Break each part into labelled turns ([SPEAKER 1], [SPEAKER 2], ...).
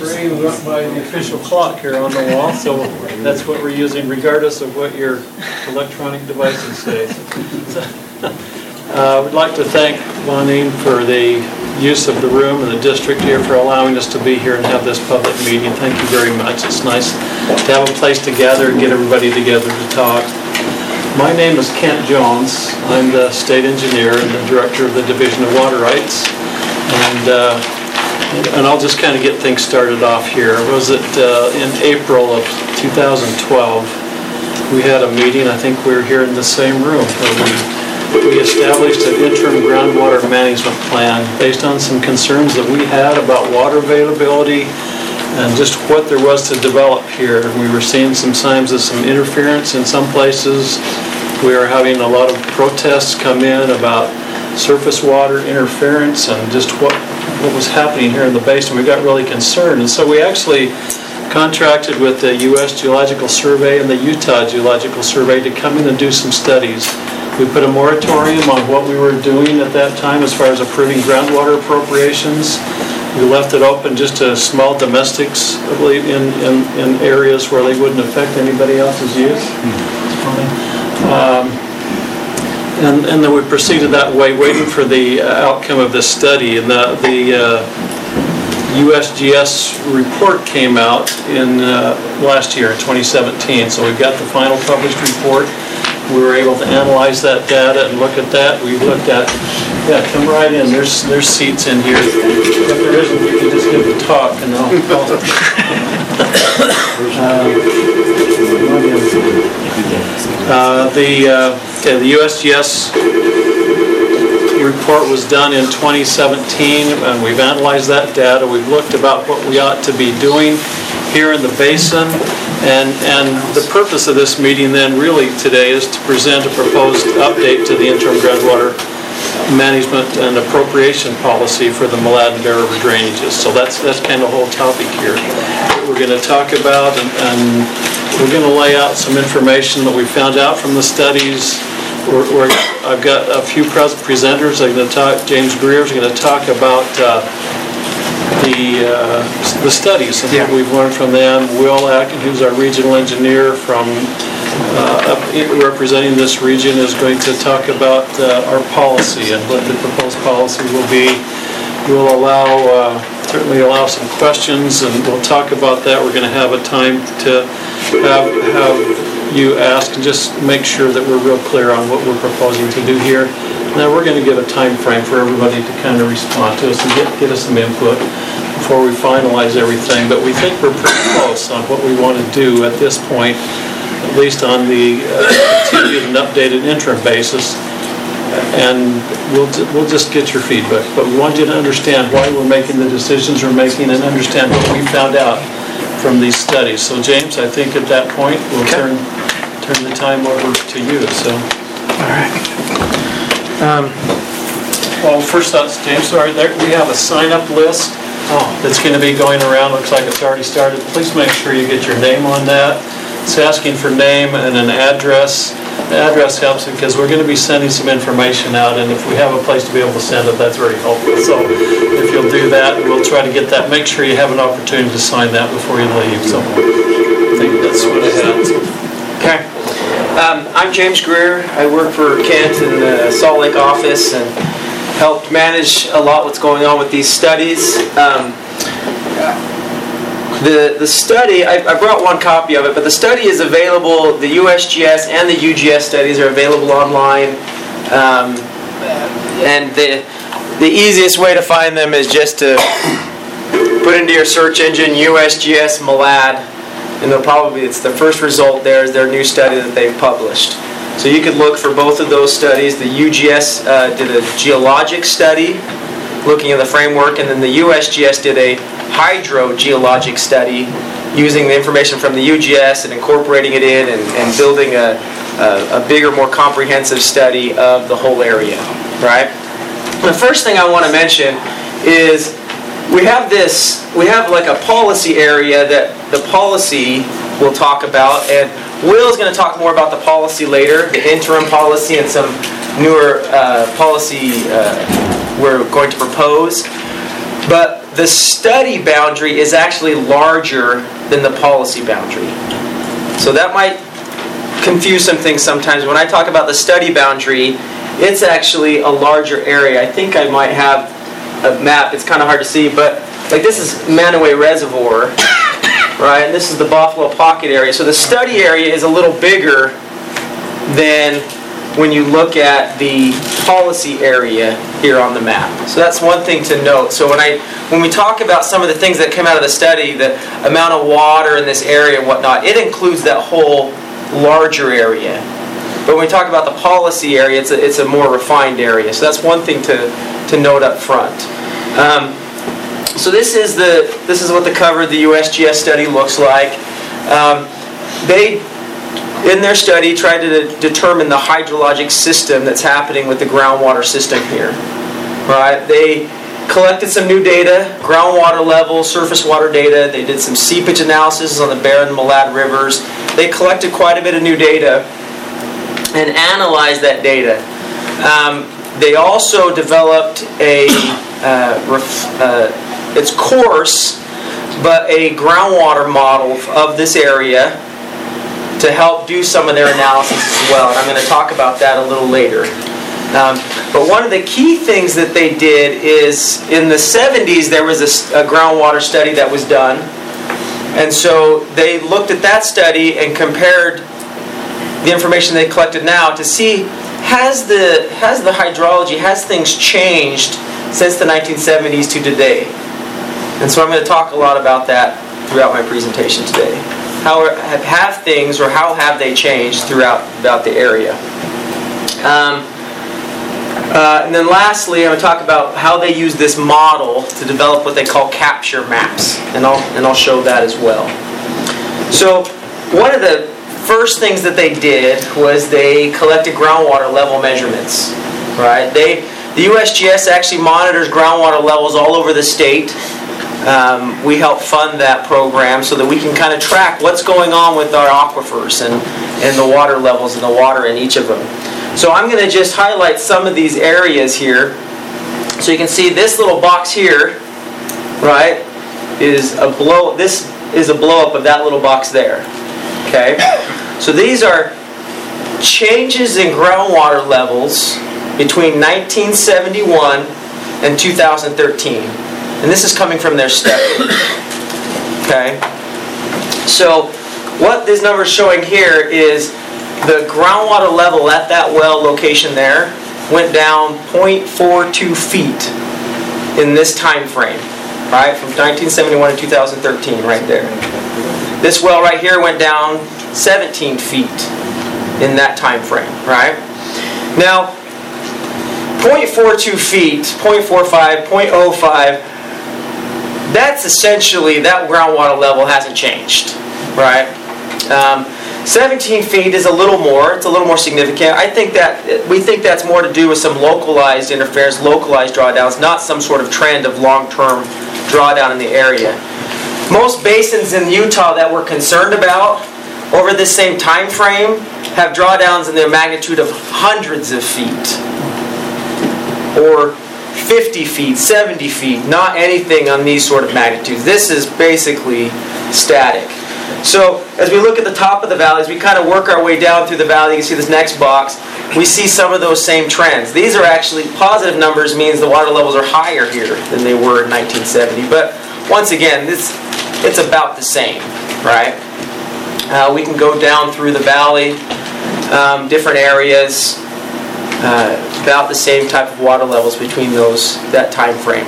[SPEAKER 1] free. We went by the official clock here on the wall, so that's what we're using regardless of what your electronic devices say. We'd like to thank Bonine for the use of the room and the district here for allowing us to be here and have this public meeting. Thank you very much. It's nice to have a place to gather and get everybody together to talk. My name is Kent Jones. I'm the state engineer and the director of the Division of Water Rights. And I'll just kind of get things started off here. Was it in April of 2012, we had a meeting, I think we were here in the same room, where we established an interim groundwater management plan based on some concerns that we had about water availability and just what there was to develop here. We were seeing some signs of some interference in some places. We were having a lot of protests come in about surface water interference and just what was happening here in the basin. We got really concerned, and so we actually contracted with the U.S. Geological Survey and the Utah Geological Survey to come in and do some studies. We put a moratorium on what we were doing at that time as far as approving groundwater appropriations. We left it open just to small domestics, I believe, in areas where they wouldn't affect anybody else's use. And then we proceeded that way, waiting for the outcome of this study. And the USGS report came out in last year, in 2017. So we've got the final published report. We were able to analyze that data and look at that. We looked at, come right in. There's seats in here. If there isn't, you can just give a talk and I'll the USGS report was done in 2017, and we've analyzed that data. We've looked about what we ought to be doing here in the basin, and the purpose of this meeting then really today is to present a proposed update to the interim groundwater management and appropriation policy for the Malad and Bear River drainages. So that's kind of the whole topic here that we're going to talk about, and we're going to lay out some information that we found out from the studies. I've got a few presenters. I'm going to talk. James Greer is going to talk about the studies and what we've learned from them. Will Atkin, who's our regional engineer from representing this region, is going to talk about our policy and what the proposed policy will be. We'll certainly allow some questions, and we'll talk about that. We're going to have a time to have you ask and just make sure that we're real clear on what we're proposing to do here. Now we're going to give a time frame for everybody to kind of respond to us and get us some input before we finalize everything. But we think we're pretty close on what we want to do at this point, at least on the continued and updated interim basis. And we'll just get your feedback. But we want you to understand why we're making the decisions we're making and understand what we found out from these studies. So James, I think at that point we'll turn the time over to you. So,
[SPEAKER 2] all right.
[SPEAKER 1] Well, first off, James, sorry, we have a sign-up list that's going to be going around. Looks like it's already started. Please make sure you get your name on that. It's asking for name and an address. The address helps because we're going to be sending some information out, and if we have a place to be able to send it, that's very helpful. So if you'll do that, we'll try to get that. Make sure you have an opportunity to sign that before you leave. So I think that's what I had.
[SPEAKER 2] Okay. I'm James Greer. I work for Kent in the Salt Lake office and helped manage a lot what's going on with these studies. The study, I brought one copy of it, but the study is available. The USGS and the UGS studies are available online, and the easiest way to find them is just to put into your search engine USGS Malad, and it's the first result there is their new study that they've published. So you could look for both of those studies. The UGS did a geologic study looking at the framework, and then the USGS did a hydrogeologic study using the information from the UGS and incorporating it in and building a bigger, more comprehensive study of the whole area, right? The first thing I want to mention is we have like a policy area that the policy will talk about, and Will's going to talk more about the policy later, the interim policy and some newer policy we're going to propose. But the study boundary is actually larger than the policy boundary. So that might confuse some things sometimes. When I talk about the study boundary, it's actually a larger area. I think I might have a map. It's kind of hard to see, but like this is Manaway Reservoir, right? And this is the Buffalo Pocket area. So the study area is a little bigger than when you look at the policy area here on the map. So that's one thing to note. So when we talk about some of the things that came out of the study, the amount of water in this area and whatnot, it includes that whole larger area. But when we talk about the policy area, it's a more refined area. So that's one thing to note up front. So this is what the cover of the USGS study looks like. They, in their study, tried to determine the hydrologic system that's happening with the groundwater system here. Right? They collected some new data, groundwater level, surface water data. They did some seepage analysis on the Bear and Malad rivers. They collected quite a bit of new data and analyzed that data. They also developed it's coarse, but a groundwater model of this area to help do some of their analysis as well. And I'm going to talk about that a little later. But one of the key things that they did is in the 70s there was a groundwater study that was done. And so they looked at that study and compared the information they collected now to see has the hydrology, has things changed since the 1970s to today. And so I'm going to talk a lot about that throughout my presentation today. How have they changed throughout the area? And then lastly, I'm going to talk about how they use this model to develop what they call capture maps, and I'll show that as well. So one of the first things that they did was they collected groundwater level measurements. Right? The USGS actually monitors groundwater levels all over the state. We help fund that program so that we can kind of track what's going on with our aquifers and the water levels and the water in each of them. So I'm going to just highlight some of these areas here. So you can see this little box here, right, this is a blow up of that little box there. Okay? So these are changes in groundwater levels between 1971 and 2013. And this is coming from their study. Okay? So what this number is showing here is the groundwater level at that well location there went down 0.42 feet in this time frame. Right? From 1971 to 2013, right there. This well right here went down 17 feet in that time frame. Right? Now, 0.42 feet, 0.45, 0.05, that's essentially, that groundwater level hasn't changed, right? 17 feet is a little more, it's a little more significant. We think that's more to do with some localized interference, localized drawdowns, not some sort of trend of long-term drawdown in the area. Most basins in Utah that we're concerned about over this same time frame have drawdowns in the magnitude of hundreds of feet, or 50 feet, 70 feet, not anything on these sort of magnitudes. This is basically static. So as we look at the top of the valleys, we kind of work our way down through the valley. You can see this next box. We see some of those same trends. These are actually positive numbers, means the water levels are higher here than they were in 1970. But once again, it's about the same, right? We can go down through the valley, different areas, about the same type of water levels between that time frame.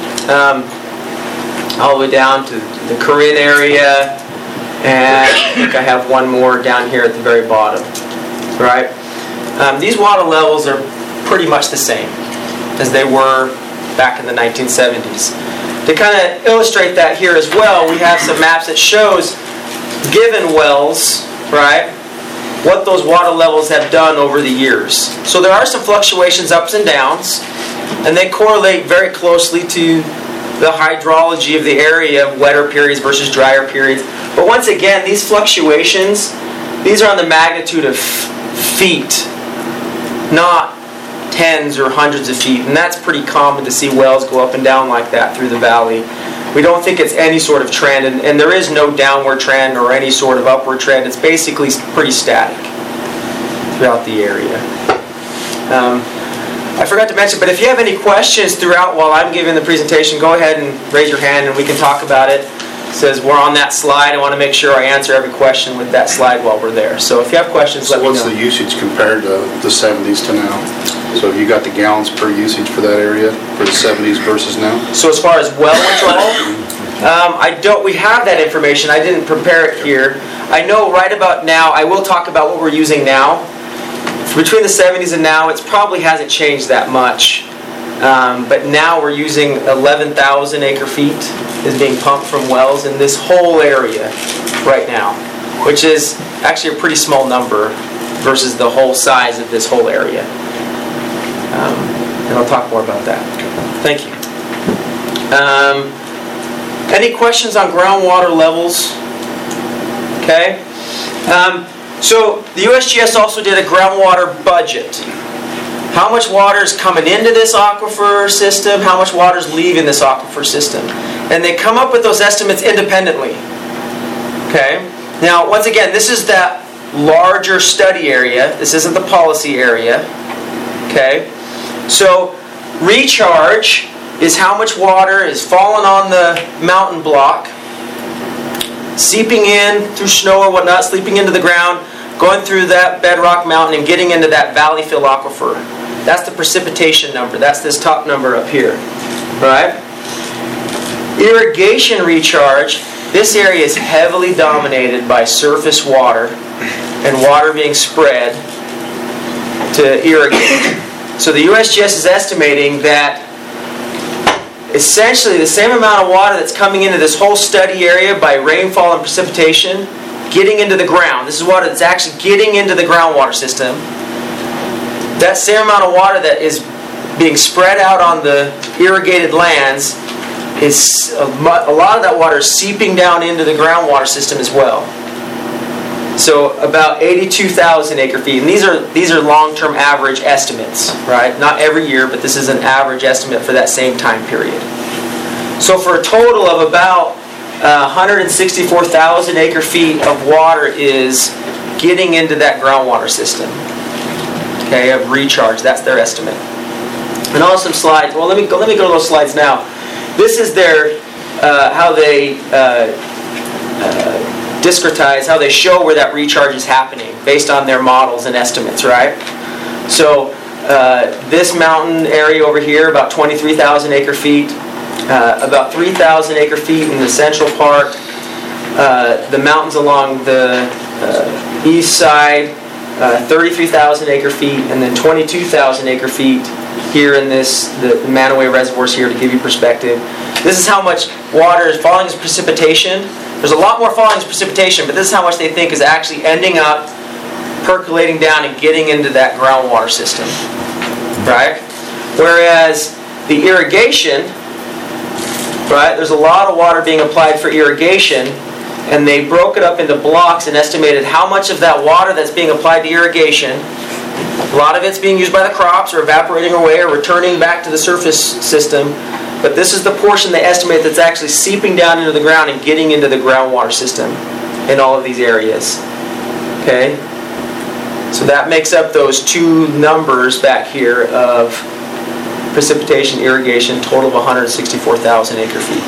[SPEAKER 2] All the way down to the Corinne area, and I think I have one more down here at the very bottom. Right? These water levels are pretty much the same as they were back in the 1970s. To kind of illustrate that here as well, we have some maps that shows given wells, right, what those water levels have done over the years. So there are some fluctuations, ups and downs, and they correlate very closely to the hydrology of the area, of wetter periods versus drier periods. But once again, these fluctuations, these are on the magnitude of feet, not tens or hundreds of feet, and that's pretty common to see wells go up and down like that through the valley. We don't think it's any sort of trend, and there is no downward trend or any sort of upward trend. It's basically pretty static throughout the area. I forgot to mention, but if you have any questions throughout while I'm giving the presentation, go ahead and raise your hand and we can talk about it. It says we're on that slide. I want to make sure I answer every question with that slide while we're there. So if you have questions, let me know.
[SPEAKER 3] So what's the usage compared to the 70s to now? So have you got the gallons per usage for that area for the 70s versus now?
[SPEAKER 2] So as far as well withdrawal, we have that information. I didn't prepare it here. I know right about now, I will talk about what we're using now. Between the 70s and now, it probably hasn't changed that much. But now we're using 11,000 acre feet is being pumped from wells in this whole area right now, which is actually a pretty small number versus the whole size of this whole area. And I'll talk more about that. Thank you. Any questions on groundwater levels? Okay. So the USGS also did a groundwater budget. How much water is coming into this aquifer system? How much water is leaving this aquifer system? And they come up with those estimates independently. Okay. Now, once again, this is that larger study area. This isn't the policy area. Okay. So recharge is how much water is falling on the mountain block, seeping in through snow or whatnot, seeping into the ground, going through that bedrock mountain and getting into that valley fill aquifer. That's the precipitation number. That's this top number up here. Right? Irrigation recharge. This area is heavily dominated by surface water and water being spread to irrigate. So the USGS is estimating that essentially the same amount of water that's coming into this whole study area by rainfall and precipitation getting into the ground. This is water that's actually getting into the groundwater system. That same amount of water that is being spread out on the irrigated lands, is a lot of that water is seeping down into the groundwater system as well. So about 82,000 acre feet. And these are long-term average estimates, right? Not every year, but this is an average estimate for that same time period. So for a total of about 164,000 acre feet of water is getting into that groundwater system. Okay, of recharge. That's their estimate. And on some slides. Well, let me go to those slides now. This is their how they discretize, how they show where that recharge is happening based on their models and estimates, right? So this mountain area over here, about 23,000 acre feet, about 3,000 acre feet in the central part, the mountains along the east side, 33,000 acre feet, and then 22,000 acre feet here in the Manaway reservoirs here to give you perspective. This is how much water is falling as precipitation. There's a lot more falling as precipitation, but this is how much they think is actually ending up percolating down and getting into that groundwater system, right? Whereas the irrigation, right, there's a lot of water being applied for irrigation, and they broke it up into blocks and estimated how much of that water that's being applied to irrigation, a lot of it's being used by the crops or evaporating away or returning back to the surface system. But this is the portion they estimate that's actually seeping down into the ground and getting into the groundwater system in all of these areas. Okay? So that makes up those two numbers back here of precipitation, irrigation, total of 164,000 acre feet.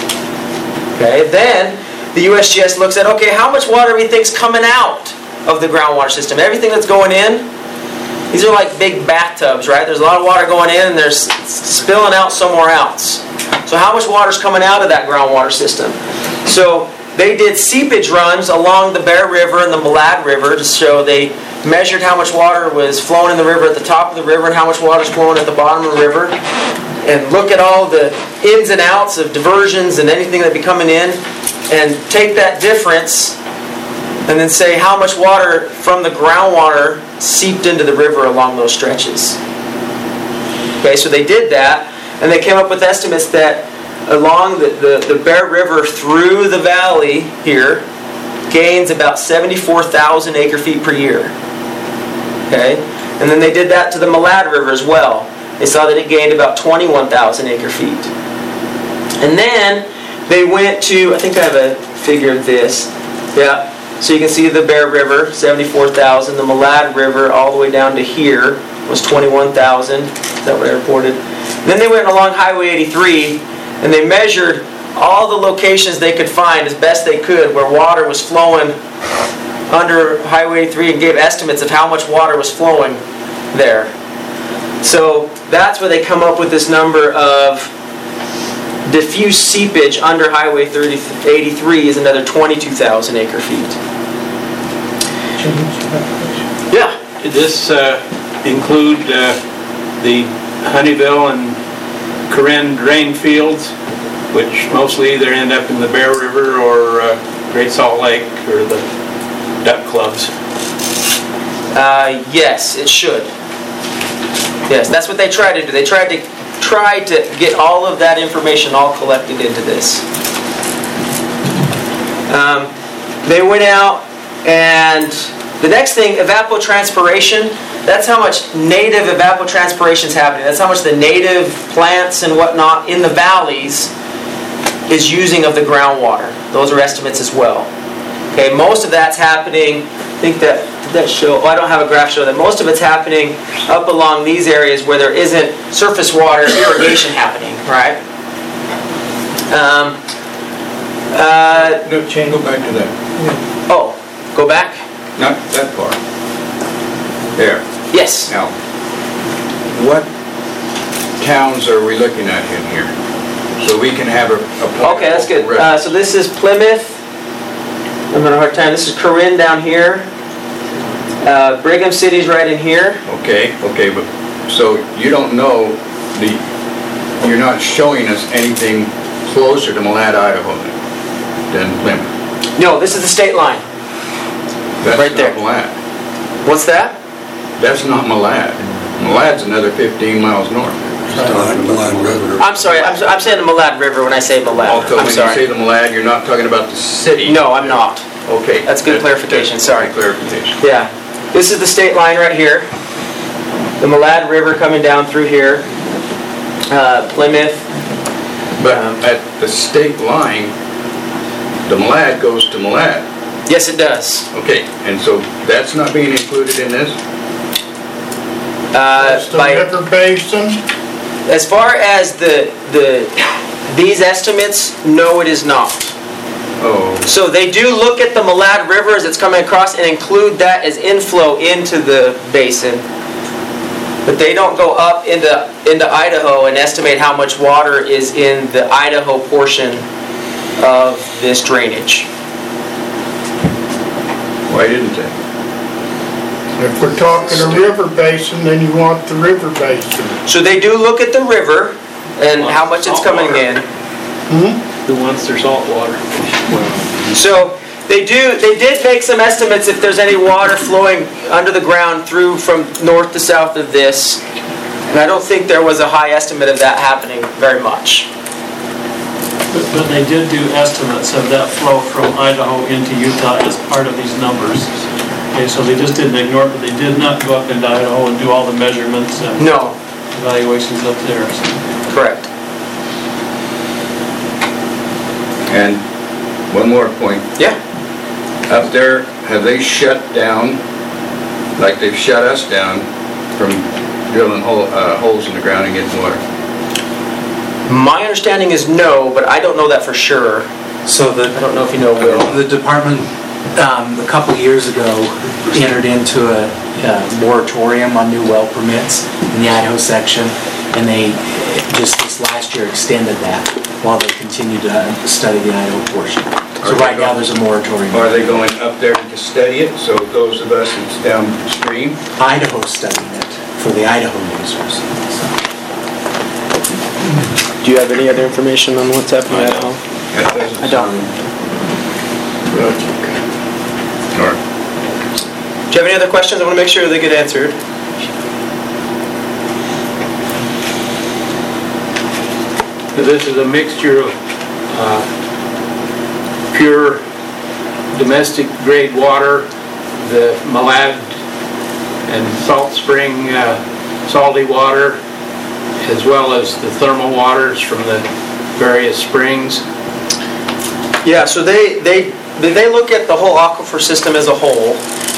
[SPEAKER 2] Okay? Then the USGS looks at, okay, how much water we think is coming out of the groundwater system? Everything that's going in, these are like big bathtubs, right? There's a lot of water going in and there's spilling out somewhere else. So how much water is coming out of that groundwater system? So they did seepage runs along the Bear River and the Malad River to show they measured how much water was flowing in the river at the top of the river and how much water is flowing at the bottom of the river. And look at all the ins and outs of diversions and anything that be coming in and take that difference and then say how much water from the groundwater seeped into the river along those stretches. Okay, so they did that, and they came up with estimates that along the Bear River through the valley here gains about 74,000 acre feet per year. Okay, And then they did that to the Malad River as well. They saw that it gained about 21,000 acre feet. And then they went to, I think I have a figure of this. Yeah. So you can see the Bear River, 74,000. The Malad River all the way down to here was 21,000. Is that what I reported? And then they went along Highway 83 and they measured all the locations they could find as best they could where water was flowing under Highway 83 and gave estimates of how much water was flowing there. So that's where they come up with this number of diffuse seepage under Highway 83 is another 22,000 acre feet. Yeah.
[SPEAKER 4] Did this include the Honeyville and Corinne drain fields, which mostly either end up in the Bear River or Great Salt Lake or the duck clubs?
[SPEAKER 2] Yes, it should. Yes, that's what they tried to do. They tried to get all of that information all collected into this. They went out and the next thing, evapotranspiration, that's how much native evapotranspiration is happening. That's how much the native plants and whatnot in the valleys is using of the groundwater. Those are estimates as well. Okay, most of that's happening, I think that, did that show, I don't have a graph show that. Most of it's happening up along these areas where there isn't surface water irrigation happening, right?
[SPEAKER 5] No, Shane, go back to that.
[SPEAKER 2] Oh, go back?
[SPEAKER 5] Not that far. There.
[SPEAKER 2] Yes.
[SPEAKER 5] Now, what towns are we looking at in here? So we can have a plan.
[SPEAKER 2] Okay, that's good.
[SPEAKER 5] reference.
[SPEAKER 2] So this is Plymouth. I'm having a hard time. This is Corinne down here. Brigham City's right in here.
[SPEAKER 5] Okay, but so you don't know you're not showing us anything closer to Malad, Idaho than Plymouth.
[SPEAKER 2] No, this is the state line.
[SPEAKER 5] That's
[SPEAKER 2] Right there.
[SPEAKER 5] not Malad.
[SPEAKER 2] What's that?
[SPEAKER 5] That's not Malad. Malad's another 15 miles north.
[SPEAKER 2] I'm sorry. I'm saying the Malad River when I say Malad.
[SPEAKER 5] Also,
[SPEAKER 2] I'm
[SPEAKER 5] when
[SPEAKER 2] sorry.
[SPEAKER 5] you say the Malad, you're not talking about the city.
[SPEAKER 2] No, I'm not.
[SPEAKER 5] Okay.
[SPEAKER 2] That's good clarification, sorry.
[SPEAKER 5] Good clarification.
[SPEAKER 2] Yeah. This is the state line right here. The Malad River coming down through here. Plymouth.
[SPEAKER 5] But at the state line, the Malad goes to Malad.
[SPEAKER 2] Yes, it does.
[SPEAKER 5] Okay, and so that's not being included in this?
[SPEAKER 6] The river basin?
[SPEAKER 2] As far as these estimates, no, it is not.
[SPEAKER 5] Oh,
[SPEAKER 2] So they do look at the Malad River as it's coming across and include that as inflow into the basin. But they don't go up into Idaho and estimate how much water is in the Idaho portion of this drainage.
[SPEAKER 5] why didn't they?
[SPEAKER 6] If we're talking a river basin, then you want the river basin.
[SPEAKER 2] So they do look at the river and how much it's coming in.
[SPEAKER 1] Who wants their salt water?
[SPEAKER 2] So they did make some estimates if there's any water flowing under the ground through from north to south of this. And I don't think there was a high estimate of that happening very much.
[SPEAKER 1] But they did do estimates of that flow from Idaho into Utah as part of these numbers. Okay, so they just didn't ignore it, but they did not go up into Idaho and do all the measurements and
[SPEAKER 2] No,
[SPEAKER 1] evaluations up there. So.
[SPEAKER 2] correct.
[SPEAKER 5] And one more point.
[SPEAKER 2] Yeah.
[SPEAKER 5] Up there, have they shut down, like they've shut us down, from drilling holes in the ground and getting water?
[SPEAKER 2] My understanding is no, but I don't know that for sure.
[SPEAKER 7] So
[SPEAKER 2] I don't know if you know, Will.
[SPEAKER 7] the department, a couple years ago, entered into a moratorium on new well permits in the Idaho section, and they just this last year extended that while they continue to study the Idaho portion. So right now there's a moratorium.
[SPEAKER 5] Are they going up there to study it, so those of us that's downstream?
[SPEAKER 7] Idaho's studying it for the Idaho users. So.
[SPEAKER 2] Do you have any other information on what's happening at home?
[SPEAKER 5] That doesn't
[SPEAKER 2] I don't.
[SPEAKER 5] Or
[SPEAKER 2] Do you have any other questions? I want to make sure they get answered.
[SPEAKER 4] This is a mixture of pure domestic grade water, the Malad and salt spring, salty water, as well as the thermal waters from the various springs.
[SPEAKER 2] Yeah, so they look at the whole aquifer system as a whole.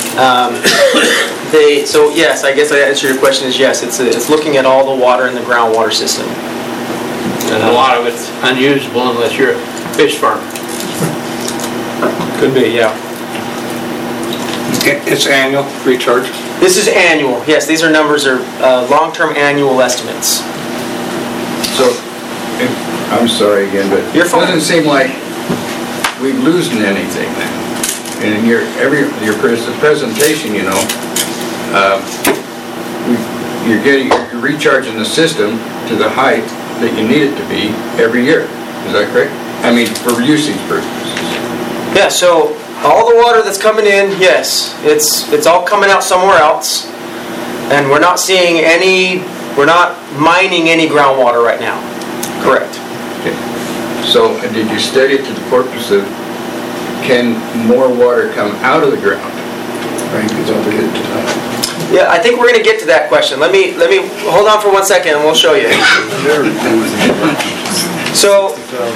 [SPEAKER 2] So yes, I guess I answer your question is yes. It's looking at all the water in the groundwater system.
[SPEAKER 4] And a lot of it's unusable unless you're a fish farmer.
[SPEAKER 2] Could be, yeah.
[SPEAKER 5] It's annual recharge?
[SPEAKER 2] This is annual. Yes, these are numbers are long-term annual estimates.
[SPEAKER 5] So, I'm sorry again, but
[SPEAKER 2] You're fine.
[SPEAKER 5] it doesn't seem like we've loosened anything then. And in your presentation, you know, you're recharging the system to the height that you need it to be every year. Is that correct? I mean, for usage purposes.
[SPEAKER 2] Yeah, so all the water that's coming in, yes, it's all coming out somewhere else. And we're not mining any groundwater right now. Correct.
[SPEAKER 5] Okay. So, did you study it to the purpose of can more water come out of the ground?
[SPEAKER 2] Yeah, I think we're going to get to that question. Let me hold on for 1 second and we'll show you. So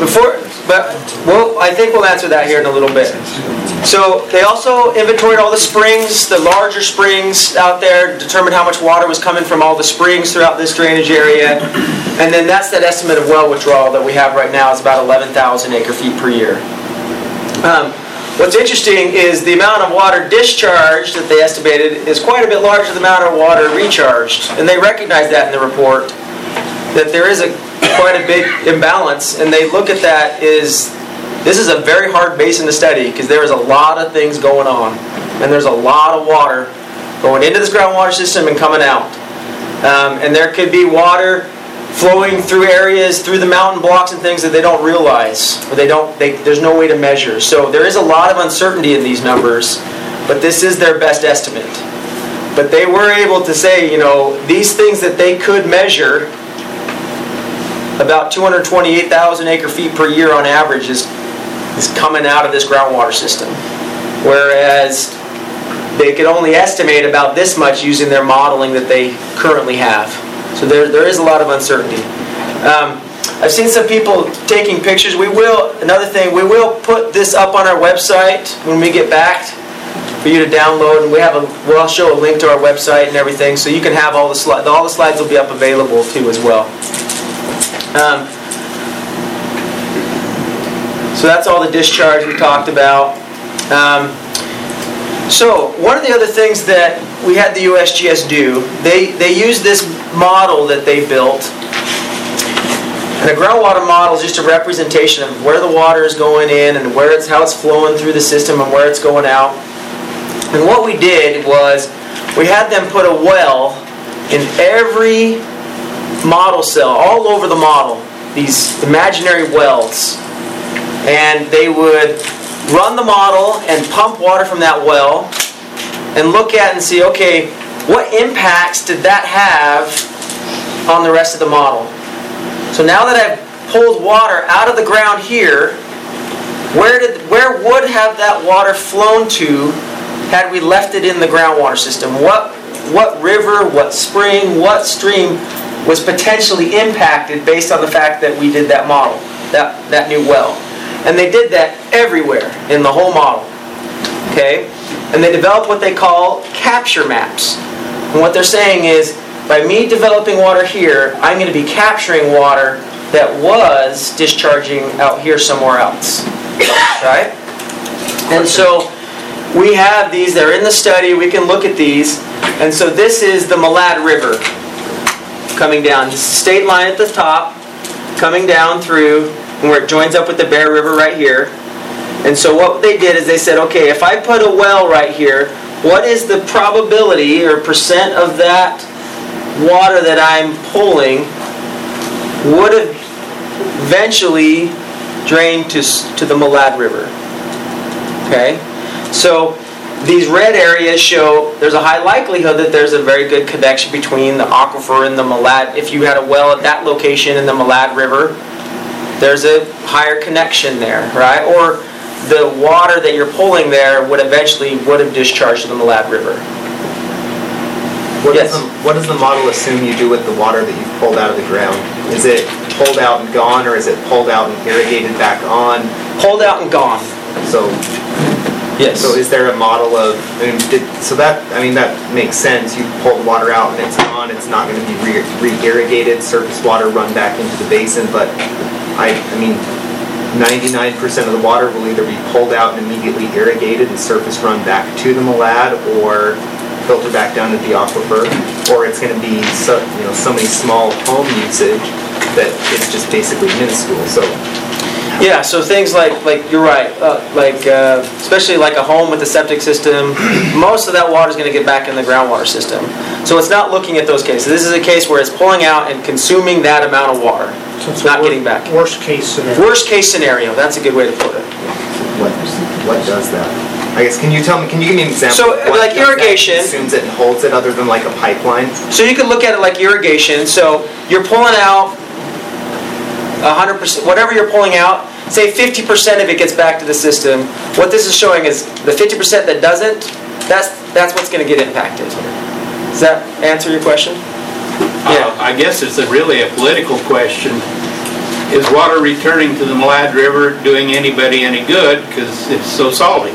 [SPEAKER 2] I think we'll answer that here in a little bit. So they also inventoried all the springs, the larger springs out there, determined how much water was coming from all the springs throughout this drainage area, and then that's that estimate of well withdrawal that we have right now is about 11,000 acre-feet per year. What's interesting is the amount of water discharged that they estimated is quite a bit larger than the amount of water recharged, and they recognize that in the report, that there is quite a big imbalance, and they look at that as this is a very hard basin to study because there is a lot of things going on, and there's a lot of water going into this groundwater system and coming out, and there could be water flowing through areas, through the mountain blocks and things that they don't realize, or there's no way to measure. So there is a lot of uncertainty in these numbers, but this is their best estimate. But they were able to say, you know, these things that they could measure, about 228,000 acre-feet per year on average is coming out of this groundwater system. Whereas they could only estimate about this much using their modeling that they currently have. So there is a lot of uncertainty. I've seen some people taking pictures. Another thing, we will put this up on our website when we get back for you to download. And we'll show a link to our website and everything, so you can have all the slides. All the slides will be up available too as well. So that's all the discharge we talked about. So one of the other things that we had the USGS do, they use this model that they built. And a groundwater model is just a representation of where the water is going in and how it's flowing through the system and where it's going out. And what we did was we had them put a well in every model cell, all over the model, these imaginary wells. And they would run the model and pump water from that well and look at and see, okay, what impacts did that have on the rest of the model? So now that I've pulled water out of the ground here, where would have that water flown to had we left it in the groundwater system? What river, what spring, what stream was potentially impacted based on the fact that we did that model, that new well? And they did that everywhere in the whole model. Okay? And they developed what they call capture maps. And what they're saying is, by me developing water here, I'm going to be capturing water that was discharging out here somewhere else. Right? And so we have these, they're in the study, we can look at these. And so this is the Malad River coming down. This is the state line at the top, coming down through where it joins up with the Bear River right here. And so what they did is they said, okay, if I put a well right here, what is the probability or percent of that water that I'm pulling would eventually drain to the Malad River? Okay? So these red areas show there's a high likelihood that there's a very good connection between the aquifer and the Malad. If you had a well at that location in the Malad River, there's a higher connection there, right? Or the water that you're pulling there would have discharged to the Malad River. Yes.
[SPEAKER 8] What does the model assume you do with the water that you've pulled out of the ground? Is it pulled out and gone, or is it pulled out and irrigated back on?
[SPEAKER 2] Pulled out and gone.
[SPEAKER 8] So,
[SPEAKER 2] Yes.
[SPEAKER 8] so is there a model of, that makes sense. You pull the water out and it's gone, it's not going to be re-irrigated, surface water run back into the basin, but 99% of the water will either be pulled out and immediately irrigated and surface run back to the Malad, or filter back down to the aquifer, or it's going to be so many small home usage that it's just basically minuscule. So
[SPEAKER 2] Yeah, so things like you're right, especially like a home with a septic system, most of that water is going to get back in the groundwater system. So it's not looking at those cases. This is a case where it's pulling out and consuming that amount of water.
[SPEAKER 6] So it's
[SPEAKER 2] not getting back.
[SPEAKER 6] Worst case scenario.
[SPEAKER 2] Worst case scenario, that's a good way to put it.
[SPEAKER 8] what does that? I guess, can you give me an example?
[SPEAKER 2] So,
[SPEAKER 8] of what
[SPEAKER 2] like irrigation,
[SPEAKER 8] consumes it and holds it other than like a pipeline?
[SPEAKER 2] So you can look at it like irrigation. So you're pulling out 100%, whatever you're pulling out, say 50% of it gets back to the system. What this is showing is the 50% that doesn't, that's what's going to get impacted. Does that answer your question?
[SPEAKER 4] Yeah. I guess it's really a political question. Is water returning to the Malad River doing anybody any good because it's so salty?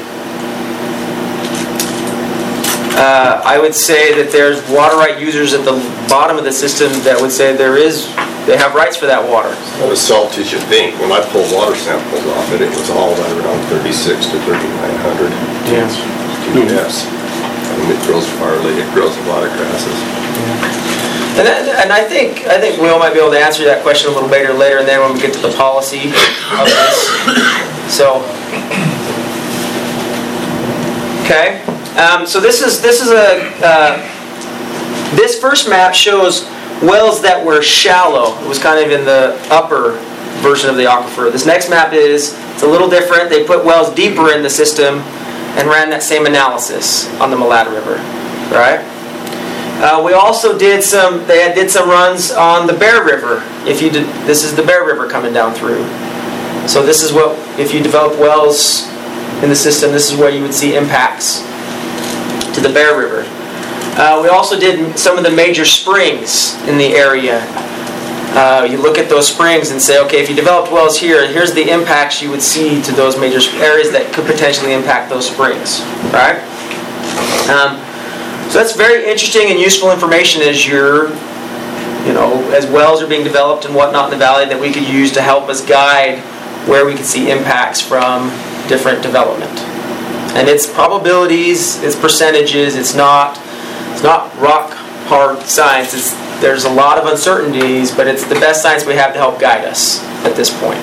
[SPEAKER 2] I would say that there's water right users at the bottom of the system that would say they have rights for that water.
[SPEAKER 9] Not as salty as you think. When I pulled water samples off it, it was all right around 36 to 3,900.
[SPEAKER 2] Yes.
[SPEAKER 9] Yes. And it grows farley, it grows a lot of grasses.
[SPEAKER 2] And I think Will might be able to answer that question a little later, and then when we get to the policy of this. So, okay. So this first map shows wells that were shallow. It was kind of in the upper version of the aquifer. This next map it's a little different. They put wells deeper in the system and ran that same analysis on the Malad River, right? We also did some runs on the Bear River. This is the Bear River coming down through. So this is what, if you develop wells in the system, this is where you would see impacts to the Bear River. We also did some of the major springs in the area. You look at those springs and say, okay, if you developed wells here, here's the impacts you would see to those major areas that could potentially impact those springs, right? So that's very interesting and useful information as as wells are being developed and whatnot in the valley that we could use to help us guide where we could see impacts from different development. And it's probabilities, it's percentages, it's not rock hard science. There's a lot of uncertainties, but it's the best science we have to help guide us at this point.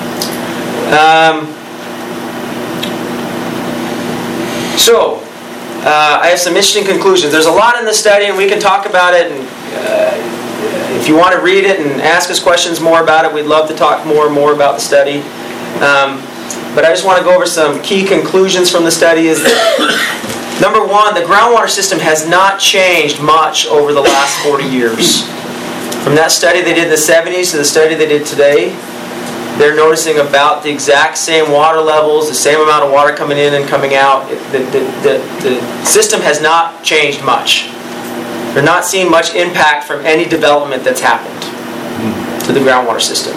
[SPEAKER 2] I have some interesting conclusions. There's a lot in the study, and we can talk about it. And if you want to read it and ask us questions more about it, we'd love to talk more and more about the study. But I just want to go over some key conclusions from the study. Is that, number one, the groundwater system has not changed much over the last 40 years. From that study they did in the 70s to the study they did today, they're noticing about the exact same water levels, the same amount of water coming in and coming out. The system has not changed much. They're not seeing much impact from any development that's happened to the groundwater system.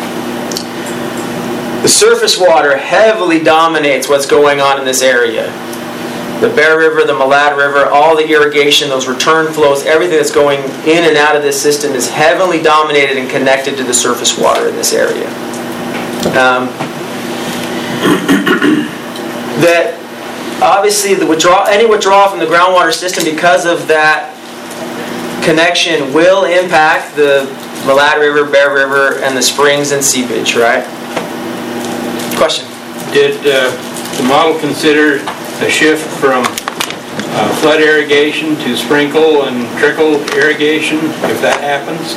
[SPEAKER 2] The surface water heavily dominates what's going on in this area. The Bear River, the Malad River, all the irrigation, those return flows, everything that's going in and out of this system is heavily dominated and connected to the surface water in this area. That obviously any withdrawal from the groundwater system because of that connection will impact the Malad River, Bear River, and the springs and seepage, right? Question?
[SPEAKER 4] Did the model consider a shift from flood irrigation to sprinkle and trickle irrigation if that happens?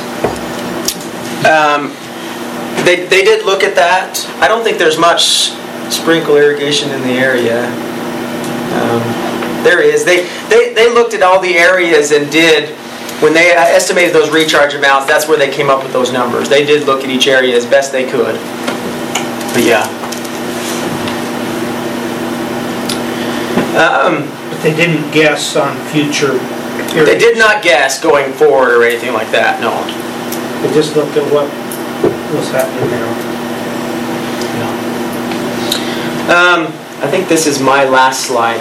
[SPEAKER 2] They did look at that. I don't think there's much sprinkle irrigation in the area. There is. They looked at all the areas and when they estimated those recharge amounts, that's where they came up with those numbers. They did look at each area as best they could. But yeah.
[SPEAKER 6] But they didn't guess on future
[SPEAKER 2] They did not guess going forward or anything like that, no.
[SPEAKER 6] They just looked at what was happening now.
[SPEAKER 2] I think this is my last slide.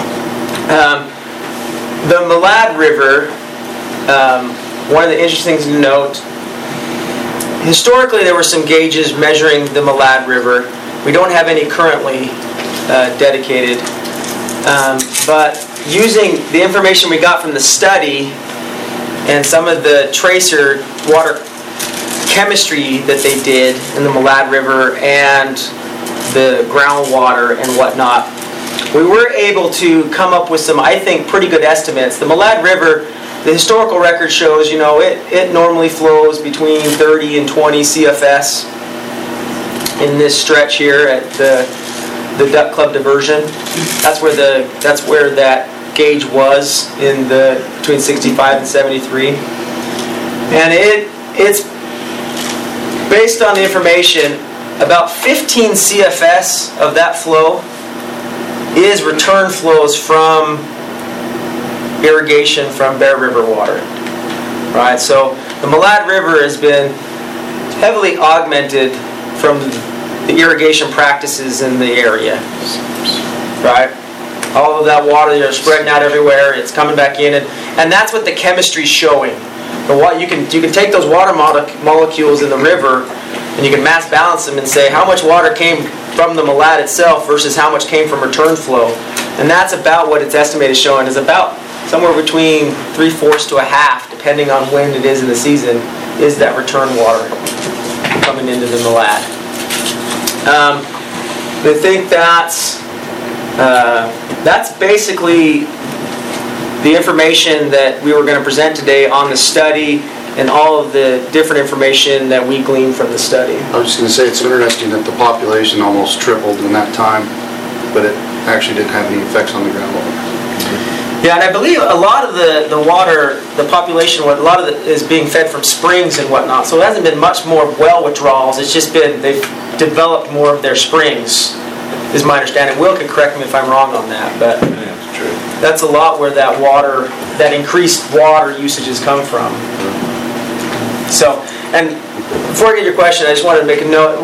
[SPEAKER 2] The Malad River, one of the interesting things to note, historically there were some gauges measuring the Malad River. We don't have any currently dedicated, but using the information we got from the study and some of the tracer water chemistry that they did in the Malad River and the groundwater and whatnot, we were able to come up with some, I think, pretty good estimates. The Malad River, the historical record shows, it normally flows between 30 and 20 CFS in this stretch here at the Duck Club diversion. That's where that gauge was in between 65 and 73. And it's based on the information, about 15 CFS of that flow is return flows from irrigation from Bear River water. Right? So the Malad River has been heavily augmented from the irrigation practices in the area. Right? All of that water, spreading out everywhere, it's coming back in, and that's what the chemistry's showing. You can take those water molecules in the river and you can mass balance them and say how much water came from the Malad itself versus how much came from return flow. And that's about what its estimate is showing, is about somewhere between 3/4 to 1/2, depending on when it is in the season, is that return water coming into the Malad. I think that's basically the information that we were going to present today on the study and all of the different information that we gleaned from the study.
[SPEAKER 3] I was just going to say, it's interesting that the population almost tripled in that time, but it actually didn't have any effects on the groundwater.
[SPEAKER 2] Yeah, and I believe a lot of the water, the population, a lot of it is being fed from springs and whatnot, so it hasn't been much more well withdrawals. It's just been, they've developed more of their springs, is my understanding. Will can correct me if I'm wrong on that, but
[SPEAKER 9] That's true.
[SPEAKER 2] that's a lot where that increased water usage has come from. So, and before I get your question, I just wanted to make a note.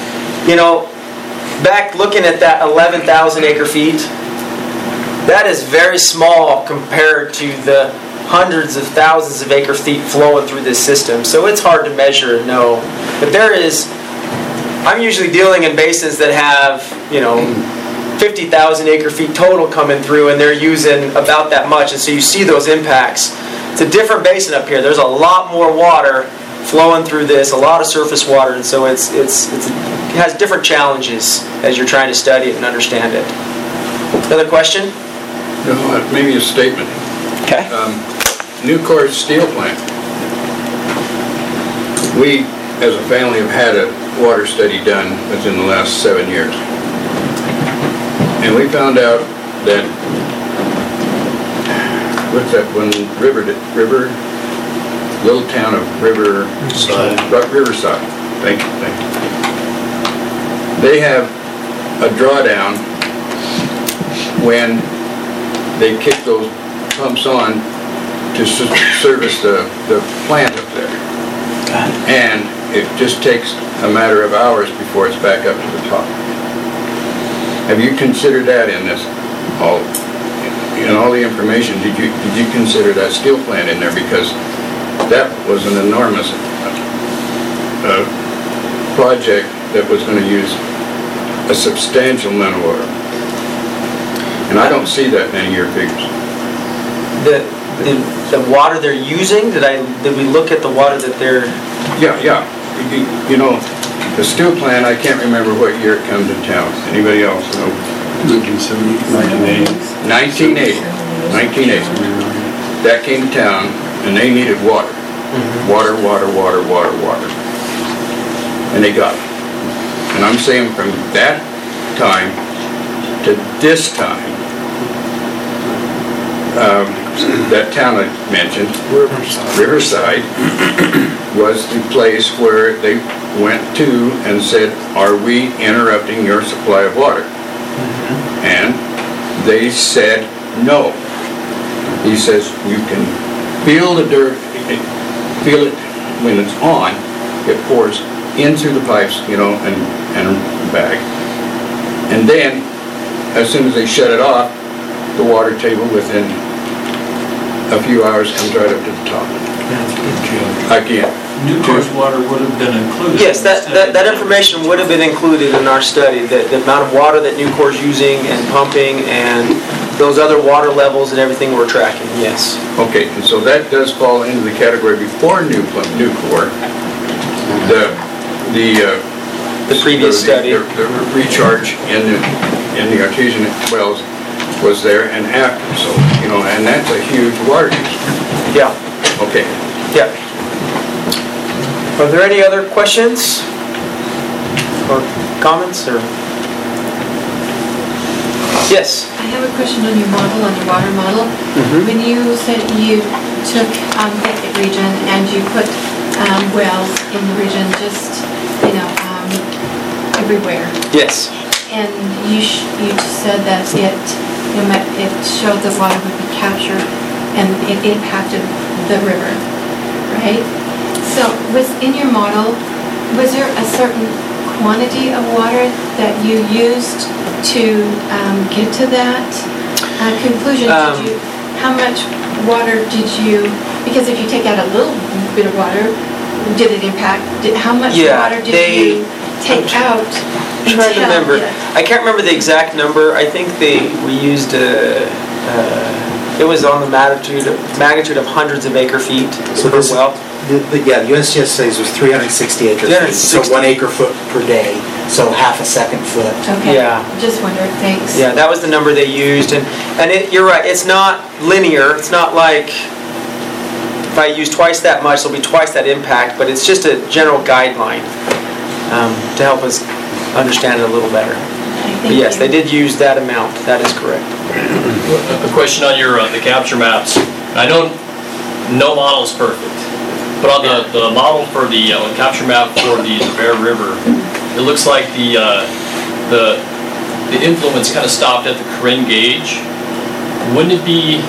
[SPEAKER 2] Back looking at that 11,000 acre feet, that is very small compared to the hundreds of thousands of acre feet flowing through this system. So it's hard to measure and know. But I'm usually dealing in basins that have, 50,000 acre feet total coming through, and they're using about that much. And so you see those impacts. It's a different basin up here. There's a lot more water flowing through this, a lot of surface water, and so it has different challenges as you're trying to study it and understand it. Another question?
[SPEAKER 5] No, maybe a statement.
[SPEAKER 2] Okay.
[SPEAKER 5] Nucor's steel plant. We, as a family, have had a water study done within the last 7 years. And we found out that, what's that one, little town of Riverside. Thank you. They have a drawdown when they kick those pumps on to service the plant up there. And it just takes a matter of hours before it's back up to the top. Have you considered that in this? In all the information, did you consider that steel plant in there? Because that was an enormous project that was going to use a substantial amount of water. And I don't see that in any of your figures.
[SPEAKER 2] The water they're using, did we look at the water that they're...
[SPEAKER 5] Yeah. The steel plant, I can't remember what year it came to town. Anybody else know? 1980. That came to town, and they needed water. Water. And they got it. And I'm saying from that time to this time, that town I mentioned, Riverside, was the place where they went to and said, are we interrupting your supply of water? And they said no. he says you can feel the dirt, feel it when it's on, it pours in through the pipes, and back. And then, as soon as they shut it off, the water table within a few hours comes right up to the top. Again.
[SPEAKER 1] Nucor's water would have been included.
[SPEAKER 2] Yes, that information would have been included in our study, the amount of water that Nucor's using and pumping and those other water levels and everything we're tracking, yes.
[SPEAKER 5] Okay, and so that does fall into the category before Nucor. The
[SPEAKER 2] previous study.
[SPEAKER 5] The recharge in the artesian wells was there and after, so, and that's a huge water use.
[SPEAKER 2] Yeah.
[SPEAKER 5] Okay.
[SPEAKER 2] Yeah. Are there any other questions or comments or? Yes.
[SPEAKER 10] I have a question on your model, on your water model. When you said you took the region and you put wells in the region, just everywhere.
[SPEAKER 2] Yes.
[SPEAKER 10] And you said that it showed the water would be captured and it impacted the river, right? So in your model, was there a certain quantity of water that you used to get to that conclusion? How much water did you, because if you take out a little bit of water, did it impact, how much water did you take out?
[SPEAKER 2] I'm trying to remember. I can't remember the exact number. I think we used it was on the magnitude of hundreds of acre feet per well.
[SPEAKER 7] The USGS says it was 360 acre feet, so 1 acre foot per day, so half a second foot.
[SPEAKER 10] Okay.
[SPEAKER 2] Yeah.
[SPEAKER 10] Just wondered. Thanks.
[SPEAKER 2] Yeah, that was the number they used, and you're right. It's not linear. It's not like if I use twice that much, there'll be twice that impact. But it's just a general guideline to help us understand it a little better. But yes, they did use that amount. That is correct.
[SPEAKER 11] A question on your the capture maps. I know no model is perfect, but on the model for the capture map for the Bear River, it looks like the influence kind of stopped at the Corinne gauge. Wouldn't it be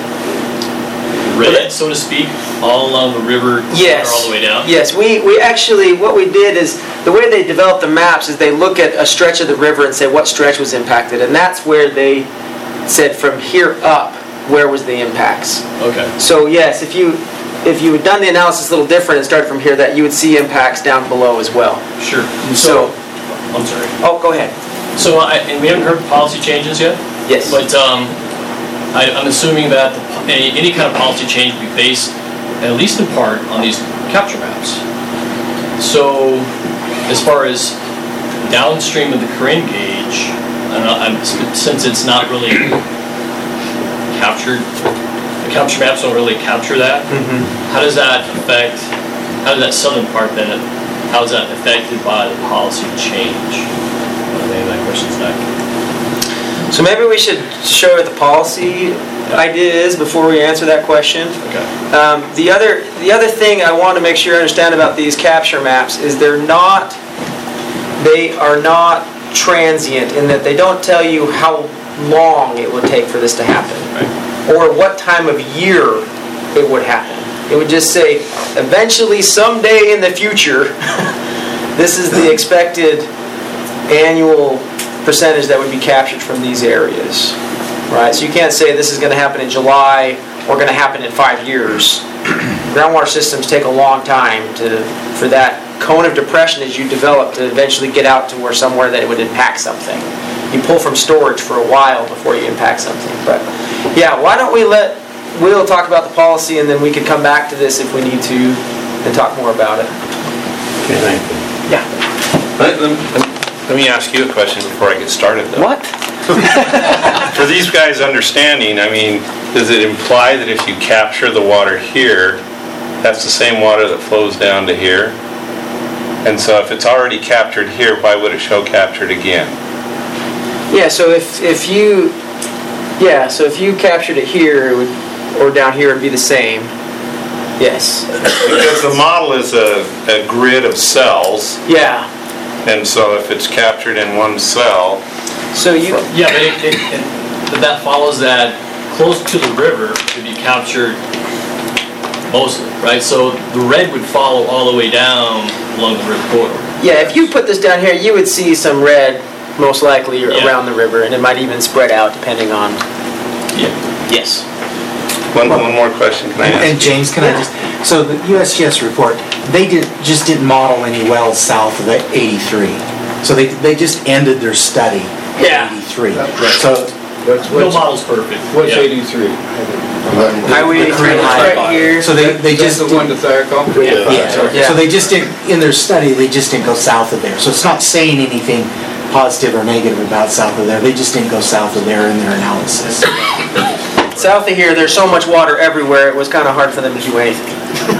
[SPEAKER 11] red, so to speak, all along the river,
[SPEAKER 2] yes,
[SPEAKER 11] all the way down?
[SPEAKER 2] Yes, we actually, what we did is, the way they developed the maps is they look at a stretch of the river and say what stretch was impacted, and that's where they said from here up, where was the impacts.
[SPEAKER 11] Okay.
[SPEAKER 2] So yes, if you had done the analysis a little different and started from here, that you would see impacts down below as well.
[SPEAKER 11] Sure.
[SPEAKER 2] So
[SPEAKER 11] I'm sorry.
[SPEAKER 2] Oh, go ahead.
[SPEAKER 11] So, and we haven't heard policy changes yet?
[SPEAKER 2] Yes.
[SPEAKER 11] But I'm assuming that any kind of policy change will be based, at least in part, on these capture maps. So, as far as downstream of the Corinne gauge, since it's not really captured, the capture maps don't really capture that. How does that affect? How does that southern part then? How is that affected by the policy change? Maybe that question's back.
[SPEAKER 2] So maybe we should show what the policy idea is before we answer that question.
[SPEAKER 11] Okay.
[SPEAKER 2] The other thing I want to make sure you understand about these capture maps is they are not transient in that they don't tell you how long it would take for this to happen,
[SPEAKER 11] right,
[SPEAKER 2] or what time of year it would happen. It would just say, eventually, someday in the future, this is the expected annual percentage that would be captured from these areas. Right? So you can't say this is going to happen in July or going to happen in 5 years. Groundwater systems take a long time for that cone of depression as you develop to eventually get out to where somewhere that it would impact something. You pull from storage for a while before you impact something. But yeah, why don't we let Will talk about the policy, and then we can come back to this if we need to and talk more about it.
[SPEAKER 12] Okay, thank you.
[SPEAKER 2] Yeah.
[SPEAKER 12] Let me ask you a question before I get started, though.
[SPEAKER 2] What?
[SPEAKER 12] For these guys' understanding, I mean, does it imply that if you capture the water here, that's the same water that flows down to here? And so if it's already captured here, why would it show captured again?
[SPEAKER 2] Yeah, so if you captured it here, or down here, it would be the same. Yes.
[SPEAKER 12] Because the model is a grid of cells.
[SPEAKER 2] Yeah.
[SPEAKER 12] And so if it's captured in one cell...
[SPEAKER 2] So you...
[SPEAKER 11] Yeah, but that follows that close to the river to be captured mostly, right? So the red would follow all the way down along the river corridor.
[SPEAKER 2] Yeah, if you put this down here, you would see some red, most likely around the river, and it might even spread out depending on.
[SPEAKER 11] Yeah.
[SPEAKER 2] Yes.
[SPEAKER 12] One more question, can I ask?
[SPEAKER 7] And James, can I just, so the USGS report, they just didn't model any wells south of the 83. So they just ended their study at 83. So
[SPEAKER 11] No model's perfect.
[SPEAKER 5] What's
[SPEAKER 11] Yeah.
[SPEAKER 5] 83?
[SPEAKER 2] Highway 83 is right here.
[SPEAKER 7] So they just
[SPEAKER 5] That's the one to Tharacon?
[SPEAKER 7] Yeah. So they just didn't, in their study, they just didn't go south of there. So it's not saying anything positive or negative about south of there. They just didn't go south of there in their analysis.
[SPEAKER 2] South of here, there's so much water everywhere, it was kind of hard for them to do anything.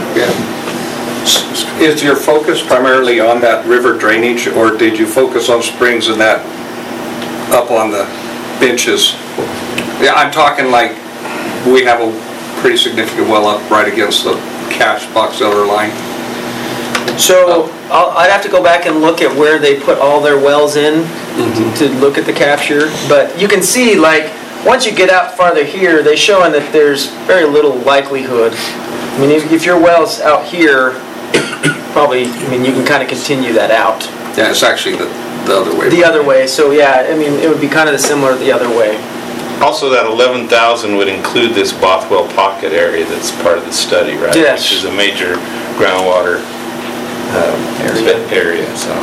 [SPEAKER 13] Is your focus primarily on that river drainage, or did you focus on springs and that up on the benches? Yeah, I'm talking like, we have a pretty significant well up right against the Cache Box Elder line.
[SPEAKER 2] So I'd have to go back and look at where they put all their wells in to look at the capture. But you can see, like, once you get out farther here, they're showing that there's very little likelihood. I mean, if your well's out here, probably, I mean, you can kind of continue that out.
[SPEAKER 13] Yeah, it's actually the other way.
[SPEAKER 2] The other way, so yeah, I mean, it would be kind of similar the other way.
[SPEAKER 12] Also, that 11,000 would include this Bothwell Pocket area that's part of the study, right?
[SPEAKER 2] Yes.
[SPEAKER 12] Which is a major groundwater area, so.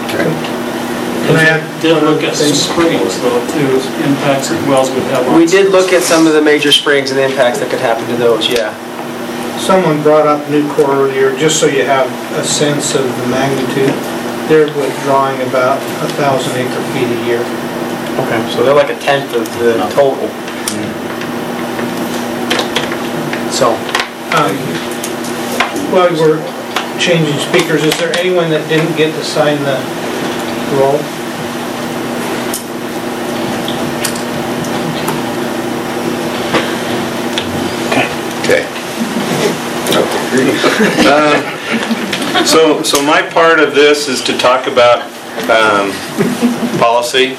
[SPEAKER 1] Did look at some springs though too, impacts that wells would have on.
[SPEAKER 2] We did look at some of the major springs and the impacts that could happen to those, yeah.
[SPEAKER 6] Someone brought up Nucor earlier, just so you have a sense of the magnitude. They're withdrawing about 1,000 acre-feet a year.
[SPEAKER 2] Okay. So they're like a tenth of the total. So.
[SPEAKER 6] While we're changing speakers, is there anyone that didn't get to sign the roll?
[SPEAKER 12] Okay. So my part of this is to talk about policy.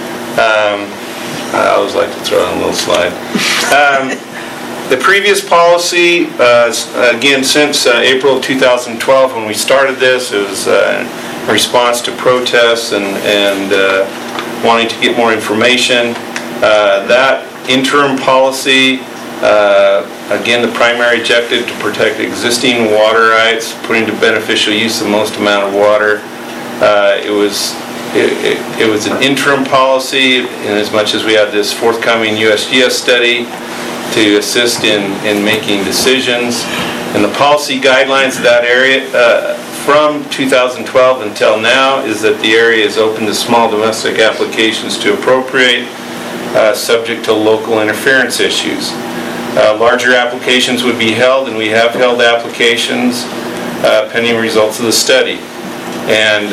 [SPEAKER 12] I always like to throw in a little slide. The previous policy, again, since April of 2012 when we started this, it was in response to protests and wanting to get more information. That interim policy, again, the primary objective to protect existing water rights, putting to beneficial use the most amount of water. It was an interim policy in as much as we had this forthcoming USGS study to assist in making decisions. And the policy guidelines of that area from 2012 until now is that the area is open to small domestic applications to appropriate, subject to local interference issues. Larger applications would be held, and we have held applications pending results of the study. And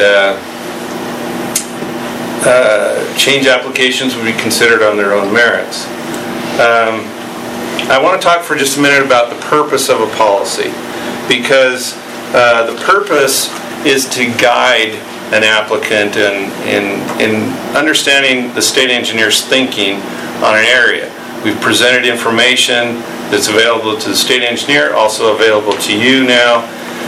[SPEAKER 12] change applications would be considered on their own merits. I want to talk for just a minute about the purpose of a policy, because the purpose is to guide an applicant in understanding the state engineer's thinking on an area. We've presented information that's available to the state engineer, also available to you now.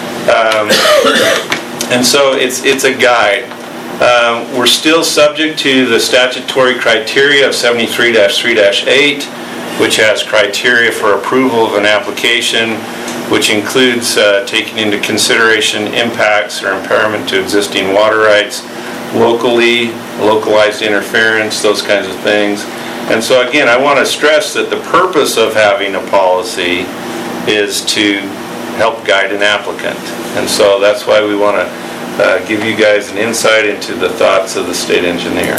[SPEAKER 12] And so it's a guide. We're still subject to the statutory criteria of 73-3-8, which has criteria for approval of an application, which includes taking into consideration impacts or impairment to existing water rights, locally, localized interference, those kinds of things. And so again, I want to stress that the purpose of having a policy is to help guide an applicant. And so that's why we want to give you guys an insight into the thoughts of the state engineer.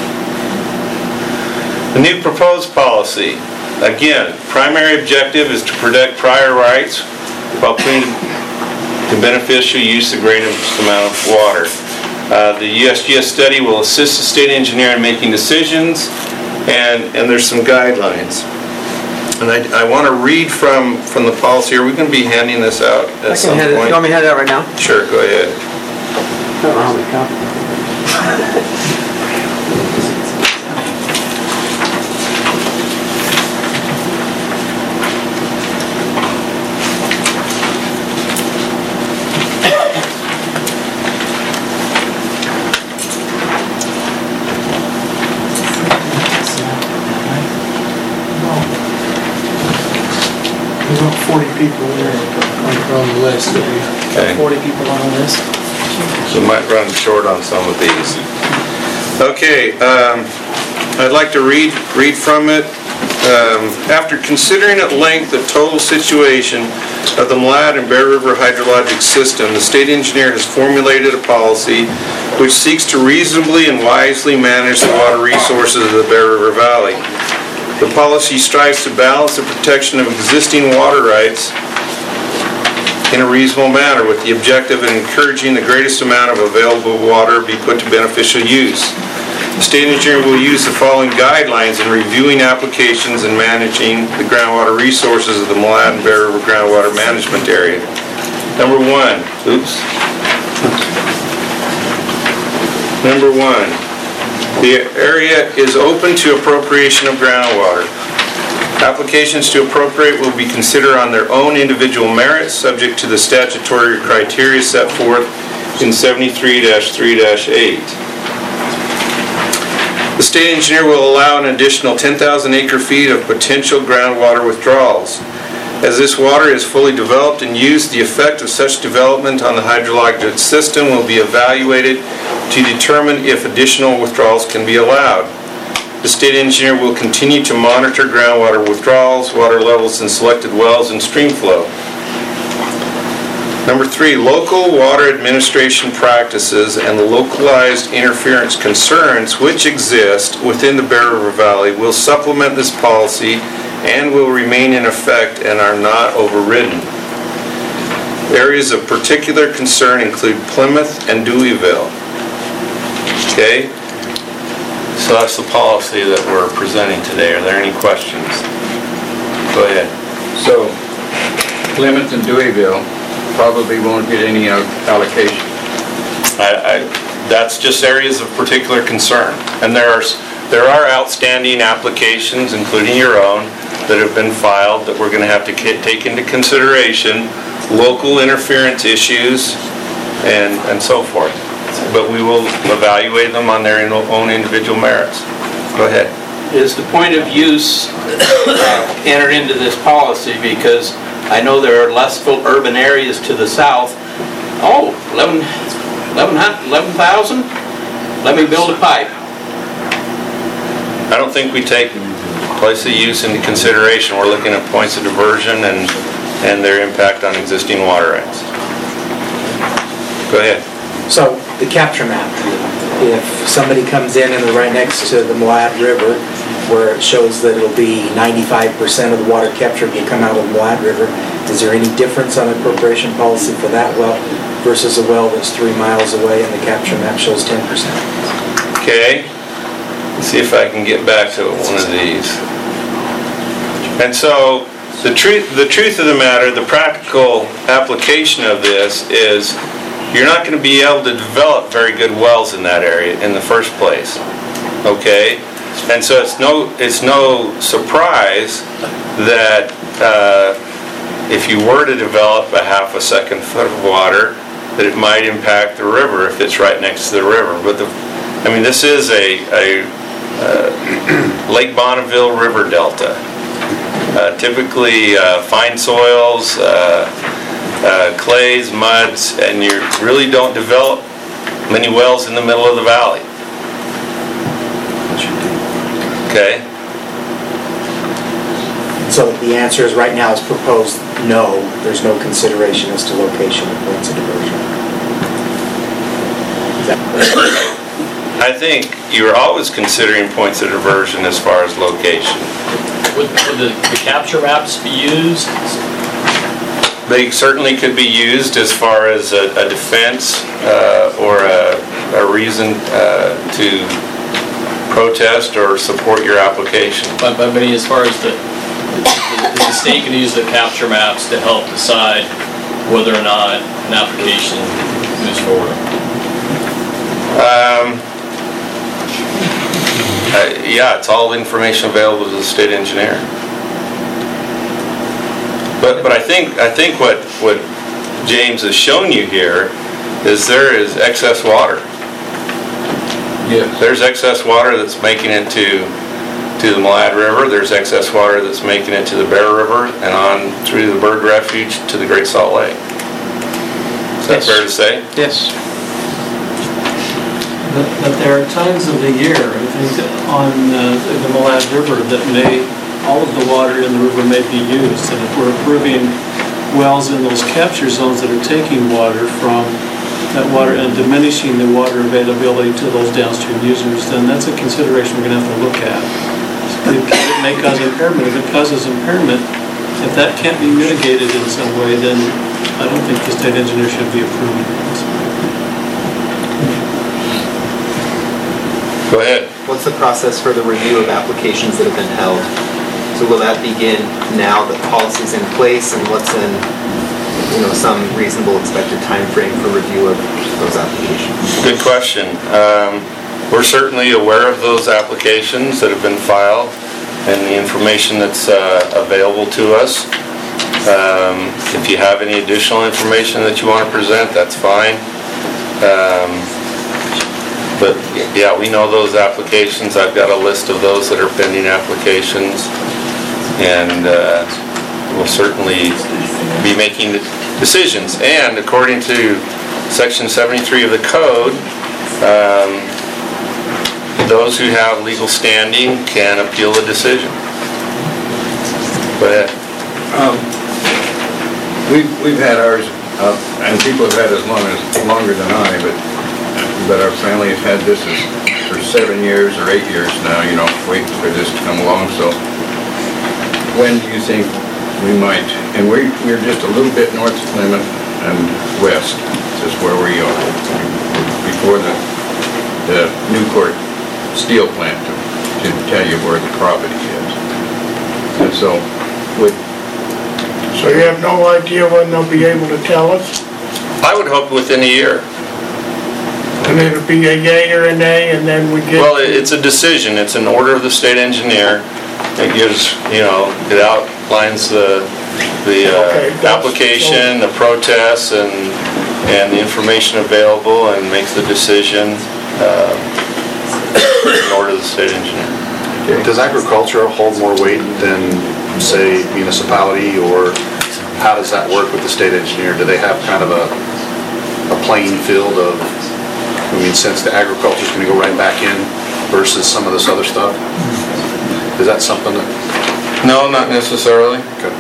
[SPEAKER 12] The new proposed policy, again, primary objective is to protect prior rights while putting to beneficial use the greatest amount of water. The USGS study will assist the state engineer in making decisions, and there's some guidelines. And I want to read from the policy. Are we going to be handing this out at some point?
[SPEAKER 2] You want me to hand it out right now?
[SPEAKER 12] Sure, go ahead.
[SPEAKER 2] I don't know how many copies.
[SPEAKER 6] There's about 40 people there on the list.
[SPEAKER 12] Okay.
[SPEAKER 7] 40 people on the list.
[SPEAKER 12] So we might run short on some of these. Okay, I'd like to read from it. After considering at length the total situation of the Mlad and Bear River hydrologic system, the state engineer has formulated a policy which seeks to reasonably and wisely manage the water resources of the Bear River Valley. The policy strives to balance the protection of existing water rights in a reasonable manner with the objective of encouraging the greatest amount of available water be put to beneficial use. The state engineer will use the following guidelines in reviewing applications and managing the groundwater resources of the Mlad and Bear River groundwater management area. Number one, the area is open to appropriation of groundwater. Applications to appropriate will be considered on their own individual merits, subject to the statutory criteria set forth in 73-3-8. The state engineer will allow an additional 10,000 acre-feet of potential groundwater withdrawals. As this water is fully developed and used, the effect of such development on the hydrologic system will be evaluated to determine if additional withdrawals can be allowed. The state engineer will continue to monitor groundwater withdrawals, water levels in selected wells, and stream flow. Number three, local water administration practices and the localized interference concerns which exist within the Bear River Valley will supplement this policy and will remain in effect and are not overridden. Areas of particular concern include Plymouth and Deweyville. Okay? So that's the policy that we're presenting today. Are there any questions? Go ahead.
[SPEAKER 5] So Plymouth and Deweyville probably won't get any allocation.
[SPEAKER 12] That's just areas of particular concern. And there are outstanding applications, including your own, that have been filed that we're going to have to take into consideration local interference issues and so forth. But we will evaluate them on their own individual merits. Go ahead.
[SPEAKER 4] Is the point of use entered into this policy? Because I know there are less urban areas to the south. 11,000? Let me build a pipe.
[SPEAKER 12] I don't think we take place of use into consideration. We're looking at points of diversion and their impact on existing water rights. Go ahead.
[SPEAKER 7] So the capture map, if somebody comes in and they're right next to the Mlad River, where it shows that it'll be 95% of the water captured will come out of the Mlad River, is there any difference on appropriation policy for that well versus a well that's 3 miles away and the capture map shows 10%?
[SPEAKER 12] Okay. Let's see if I can get back to one of these. And so the truth of the matter, the practical application of this is you're not going to be able to develop very good wells in that area in the first place. Okay? And so it's no surprise that if you were to develop a half a second foot of water, that it might impact the river if it's right next to the river. But this is a Lake Bonneville River Delta. Typically fine soils, clays, muds, and you really don't develop many wells in the middle of the valley. Okay?
[SPEAKER 7] So the answer is right now is proposed no. There's no consideration as to location of points of diversion.
[SPEAKER 12] I think you're always considering points of diversion as far as location.
[SPEAKER 11] Would the capture maps be used?
[SPEAKER 12] They certainly could be used as far as a defense or a reason to protest or support your application.
[SPEAKER 11] But as far as the state can use the capture maps to help decide whether or not an application moves forward.
[SPEAKER 12] Yeah, it's all information available to the state engineer. But I think what James has shown you here is there is excess water.
[SPEAKER 5] Yes.
[SPEAKER 12] There's excess water that's making it to to the Malad River. There's excess water that's making it to the Bear River and on through the Bird Refuge to the Great Salt Lake. Is that fair to say?
[SPEAKER 2] Yes.
[SPEAKER 1] But there are times of the year, I think, on the Malad River that all of the water in the river may be used. And if we're approving wells in those capture zones that are taking water from that water and diminishing the water availability to those downstream users, then that's a consideration we're going to have to look at. It may cause impairment. If it causes impairment, if that can't be mitigated in some way, then I don't think the state engineer should be approving it.
[SPEAKER 12] Go ahead.
[SPEAKER 8] What's the process for the review of applications that have been held? So will that begin now that policy's in place, and what's in, some reasonable expected time frame for review of those applications?
[SPEAKER 12] Good question. We're certainly aware of those applications that have been filed and the information that's available to us. If you have any additional information that you want to present, that's fine. But yeah, we know those applications. I've got a list of those that are pending applications, and we'll certainly be making decisions. And according to Section 73 of the code, those who have legal standing can appeal the decision. Go ahead.
[SPEAKER 5] We've had ours, and people have had it longer than I, but our family has had this for 7 years or 8 years now, waiting for this to come along. So when do you think we might, and we're just a little bit north of Plymouth and west, is where we are, before the Newport steel plant to tell you where the property is. And so
[SPEAKER 14] So you have no idea when they'll be able to tell us?
[SPEAKER 12] I would hope within a year.
[SPEAKER 14] And it'll be a yay or a nay, and then we get...
[SPEAKER 12] Well, it's a decision. It's an order of the state engineer. It gives, it outlines the application, the protests, and the information available, and makes the decision in order of the state engineer.
[SPEAKER 3] Does agriculture hold more weight than, say, municipality, or how does that work with the state engineer? Do they have kind of a playing field of, since the agriculture is going to go right back in versus some of this other stuff? Is that something that...
[SPEAKER 12] No, not necessarily.
[SPEAKER 3] Okay.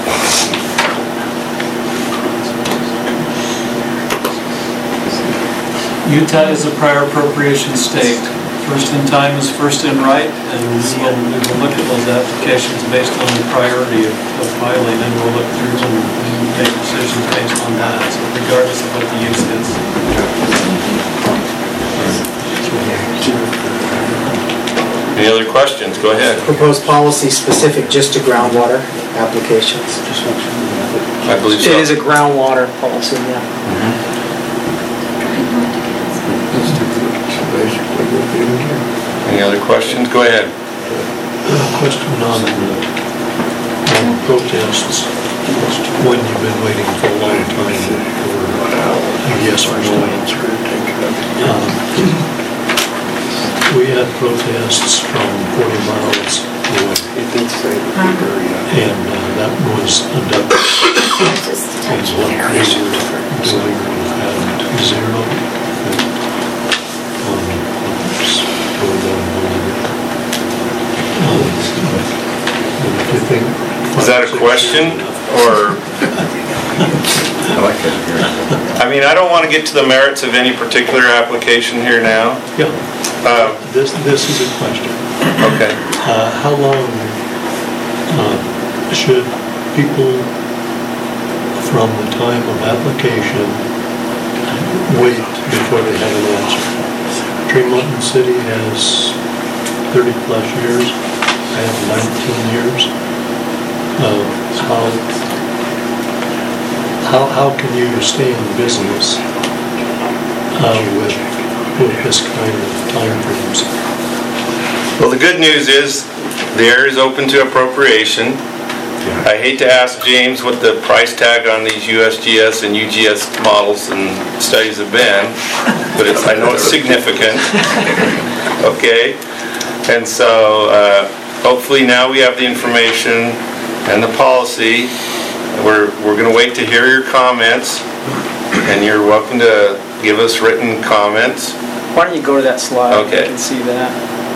[SPEAKER 1] Utah is a prior appropriation state. First in time is first in right, and we will look at those applications based on the priority of filing, and we'll look through them and make decisions based on that, so regardless of what the use is.
[SPEAKER 12] Any other questions? Go ahead.
[SPEAKER 15] Proposed policy specific just to groundwater applications?
[SPEAKER 12] I believe so.
[SPEAKER 15] It is a groundwater policy, yeah.
[SPEAKER 12] Any other questions? Go ahead.
[SPEAKER 16] Question on protests. When you've been waiting for a long time for a yes or no answer. We had protests from 40 miles away. And that was conducted. And one crazy doing had 0.
[SPEAKER 12] Is that a question, or?
[SPEAKER 5] I like that.
[SPEAKER 12] I don't want to get to the merits of any particular application here now.
[SPEAKER 16] Yeah. This is a question.
[SPEAKER 12] Okay.
[SPEAKER 16] How long should people from the time of application wait before they have an answer? Tremont City has 30 plus years. I have 19 years. How can you stay in business with this kind of time frames?
[SPEAKER 12] Well, the good news is the area is open to appropriation. I hate to ask James what the price tag on these USGS and UGS models and studies have been, but I know it's significant. Okay, and so hopefully now we have the information and the policy. We're going to wait to hear your comments, and you're welcome to give us written comments.
[SPEAKER 2] Why don't you go to that slide?
[SPEAKER 12] Okay.
[SPEAKER 2] You can see that.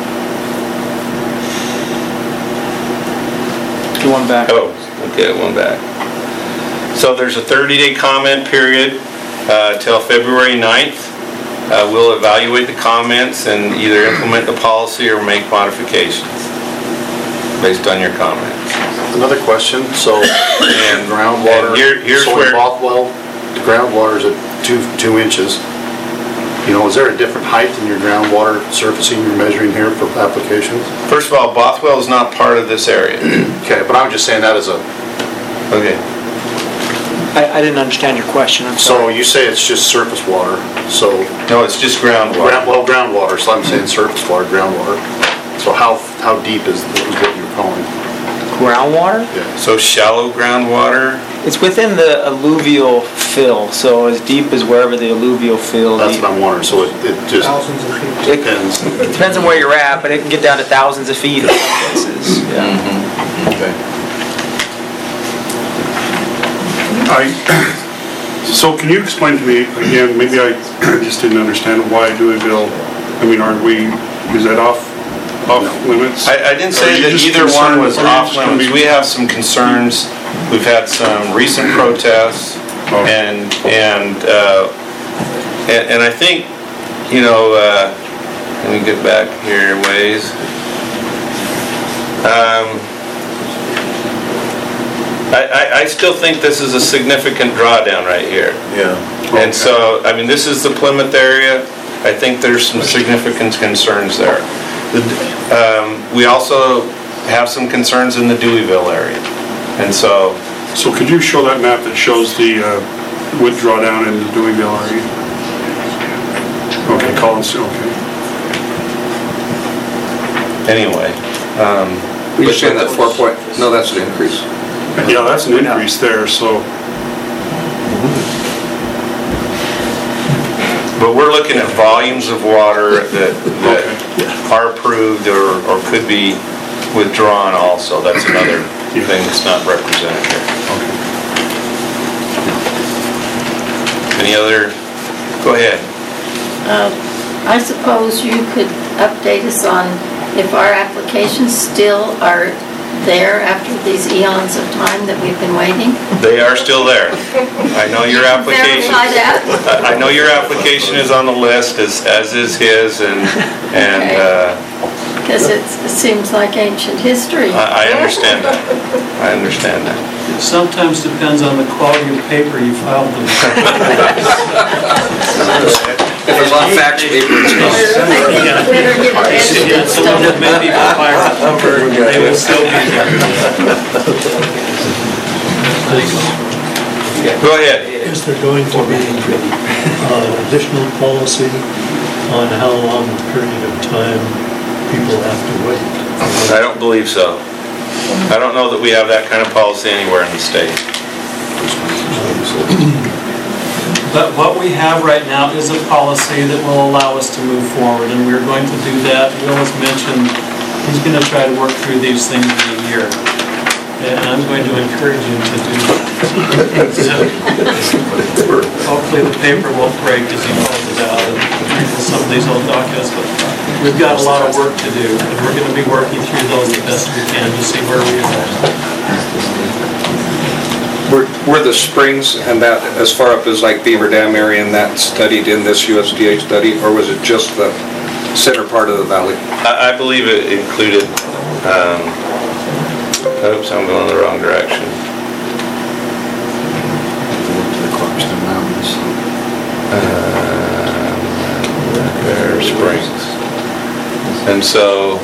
[SPEAKER 2] Do one back.
[SPEAKER 12] Oh, okay, one back. So there's a 30-day comment period till February 9th. We'll evaluate the comments and either implement the policy or make modifications based on your comments.
[SPEAKER 3] Another question, so, and groundwater,
[SPEAKER 12] here's
[SPEAKER 3] so
[SPEAKER 12] where-
[SPEAKER 3] in Bothwell, the groundwater is at 2 inches. You know, is there a different height in your groundwater surfacing you're measuring here for applications?
[SPEAKER 12] First of all, Bothwell is not part of this area.
[SPEAKER 3] Okay, but I'm just saying that as a...
[SPEAKER 12] Okay.
[SPEAKER 2] I didn't understand your question, I'm
[SPEAKER 3] So
[SPEAKER 2] sorry.
[SPEAKER 3] you say it's just surface water, so...
[SPEAKER 12] No, it's just groundwater.
[SPEAKER 3] Groundwater, so I'm saying surface water, groundwater. So how deep is what you're calling?
[SPEAKER 2] Groundwater?
[SPEAKER 3] Yeah.
[SPEAKER 12] So shallow groundwater?
[SPEAKER 2] It's within the alluvial fill, so as deep as wherever the alluvial fill.
[SPEAKER 3] That's what I'm wondering, so it just
[SPEAKER 6] Thousands of feet.
[SPEAKER 3] depends.
[SPEAKER 2] It depends on where you're at, but it can get down to thousands of feet in some places. Yeah.
[SPEAKER 3] Okay.
[SPEAKER 17] So can you explain to me again, maybe I just didn't understand why Deweyville, I mean, is that off limits?
[SPEAKER 12] I didn't say that either one was off limits. We have some concerns. We've had some recent protests, and I think, you know, let me get back here a ways. I still think this is a significant drawdown right here.
[SPEAKER 3] Yeah.
[SPEAKER 12] And so, I mean, this is the Plymouth area. I think there's some significant concerns there. We also have some concerns in the Deweyville area. And so...
[SPEAKER 17] So could you show that map that shows the wood drawdown in the Deweyville area? Okay, Collins, okay.
[SPEAKER 12] Anyway.
[SPEAKER 13] You're saying that 4 point, no, that's an increase.
[SPEAKER 17] Yeah, that's an increase there, so.
[SPEAKER 12] But we're looking at volumes of water that are approved or could be withdrawn also. That's another thing that's not represented here. Any other? Go ahead.
[SPEAKER 18] I suppose you could update us on if our applications still are there after these eons of time that we've been waiting?
[SPEAKER 12] They are still there. I know your application.
[SPEAKER 18] Verify that?
[SPEAKER 12] I know your application is on the list, as is his, and
[SPEAKER 18] Because it seems like ancient history.
[SPEAKER 12] I understand that. I understand that.
[SPEAKER 1] It sometimes depends on the quality of paper you filed them.
[SPEAKER 13] If it's on fax paper, it's not.
[SPEAKER 1] Someone that may be pirate number, they will still be there.
[SPEAKER 12] Go ahead.
[SPEAKER 16] Is there going to be additional policy on how long a period of time people have to wait?
[SPEAKER 12] I don't believe so. I don't know that we have that kind of policy anywhere in the state.
[SPEAKER 1] But what we have right now is a policy that will allow us to move forward, and we're going to do that. Will has mentioned he's going to try to work through these things in a year. And I'm going to encourage him to do that. Hopefully the paper won't break as he calls it out and some of these old documents, but we've got a lot of work to do, and we're going to be working through those the best we can to see where we are.
[SPEAKER 13] Were the springs and that as far up as like Beaver Dam area and that studied in this USDA study, or was it just the center part of the valley?
[SPEAKER 12] I believe it included, oops, I'm going the wrong direction.
[SPEAKER 3] The Clarkston Mountains.
[SPEAKER 12] There, springs. And so,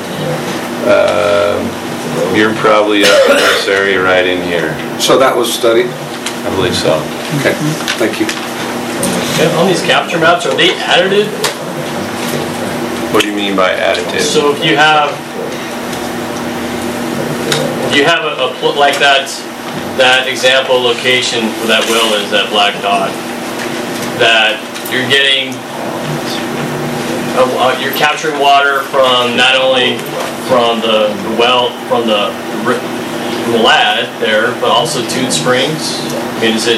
[SPEAKER 12] you're probably up in this area right in here.
[SPEAKER 13] So that was studied?
[SPEAKER 12] I believe so.
[SPEAKER 13] Okay, thank you.
[SPEAKER 11] And on these capture maps, are they additive?
[SPEAKER 12] What do you mean by additive?
[SPEAKER 11] So if you have like that example location where that well is, that black dot, that you're getting, you're capturing water from not only from the well, from the Malad there, but also Toot Springs? I mean, is it?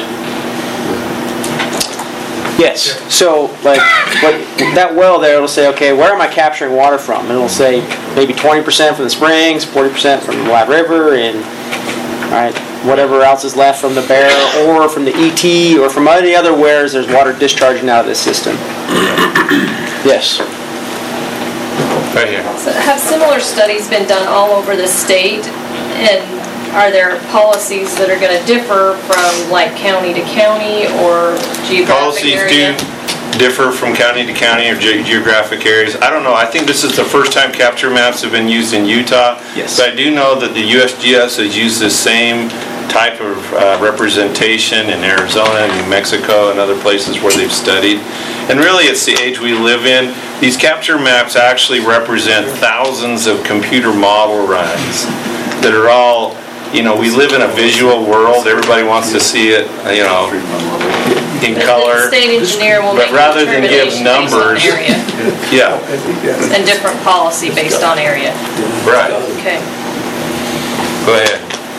[SPEAKER 2] Yes, so like that well there, it'll say, okay, where am I capturing water from? And it'll say maybe 20% from the springs, 40% from the Malad River, and all right, whatever else is left from the Bear or from the ET or from any other wheres there's water discharging out of this system. Yes.
[SPEAKER 12] Right here.
[SPEAKER 19] So have similar studies been done all over the state, and are there policies that are going to differ from like county to county or geographic area?
[SPEAKER 12] Policies do differ from county to county or geographic areas. I don't know. I think this is the first time capture maps have been used in Utah.
[SPEAKER 2] Yes.
[SPEAKER 12] But I do know that the USGS has used the same type of representation in Arizona and New Mexico and other places where they've studied. And really, it's the age we live in. These capture maps actually represent thousands of computer model runs that are all, we live in a visual world. Everybody wants to see it, in color.
[SPEAKER 19] The state engineer will make
[SPEAKER 12] But rather than give numbers,
[SPEAKER 19] area
[SPEAKER 12] yeah,
[SPEAKER 19] and different policy based on area.
[SPEAKER 12] right.
[SPEAKER 19] Okay.
[SPEAKER 12] Go ahead.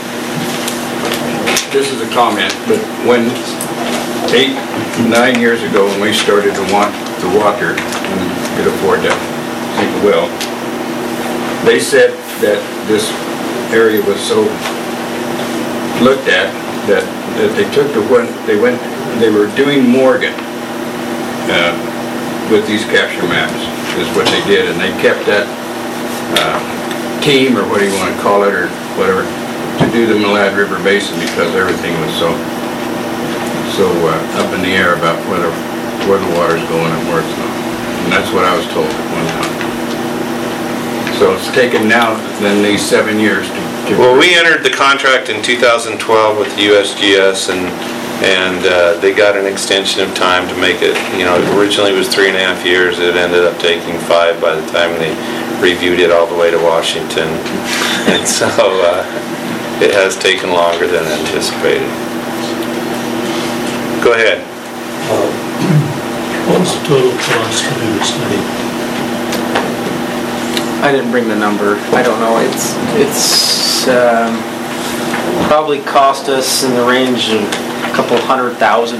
[SPEAKER 5] This is a comment, but when 8-9 years ago, when we started to want the water and could afford to sink a well, they said that this area was so looked at that they took the one, they were doing Morgan with these capture maps, is what they did, and they kept that team, or what do you want to call it, or whatever, to do the Malad River Basin, because everything was so up in the air about where the water's going and where it's not. And that's what I was told at one time. So it's taken now then these 7 years to
[SPEAKER 12] Well, we entered the contract in 2012 with the USGS, and they got an extension of time to make it, originally it was 3.5 years. It ended up taking 5 by the time they reviewed it all the way to Washington. And so it has taken longer than anticipated. Go ahead.
[SPEAKER 16] What was the total cost to do the study?
[SPEAKER 2] I didn't bring the number. I don't know. It's probably cost us in the range of a couple $100,000.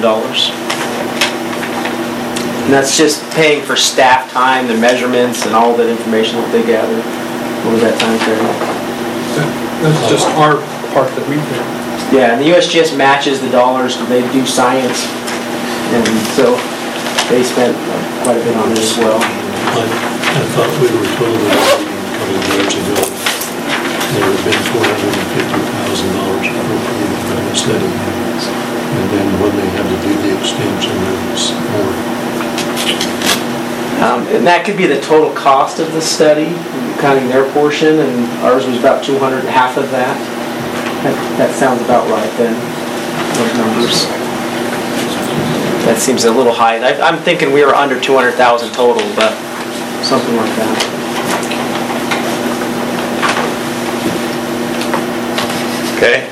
[SPEAKER 2] And that's just paying for staff time, the measurements, and all that information that they gather over that time period.
[SPEAKER 6] That's just our part that we pay.
[SPEAKER 2] Yeah, and the USGS matches the dollars. They do science, and so they spent quite a bit on it as well.
[SPEAKER 16] I thought we were told that a couple of years ago there had been $450,000 appropriated for the study. And then when they had to do the extension, there was more.
[SPEAKER 2] And that could be the total cost of the study, counting their portion, and ours was about 200, half of that. That sounds about right then, those numbers. That seems a little high. I'm thinking we were under 200,000 total, but something like that.
[SPEAKER 12] Okay.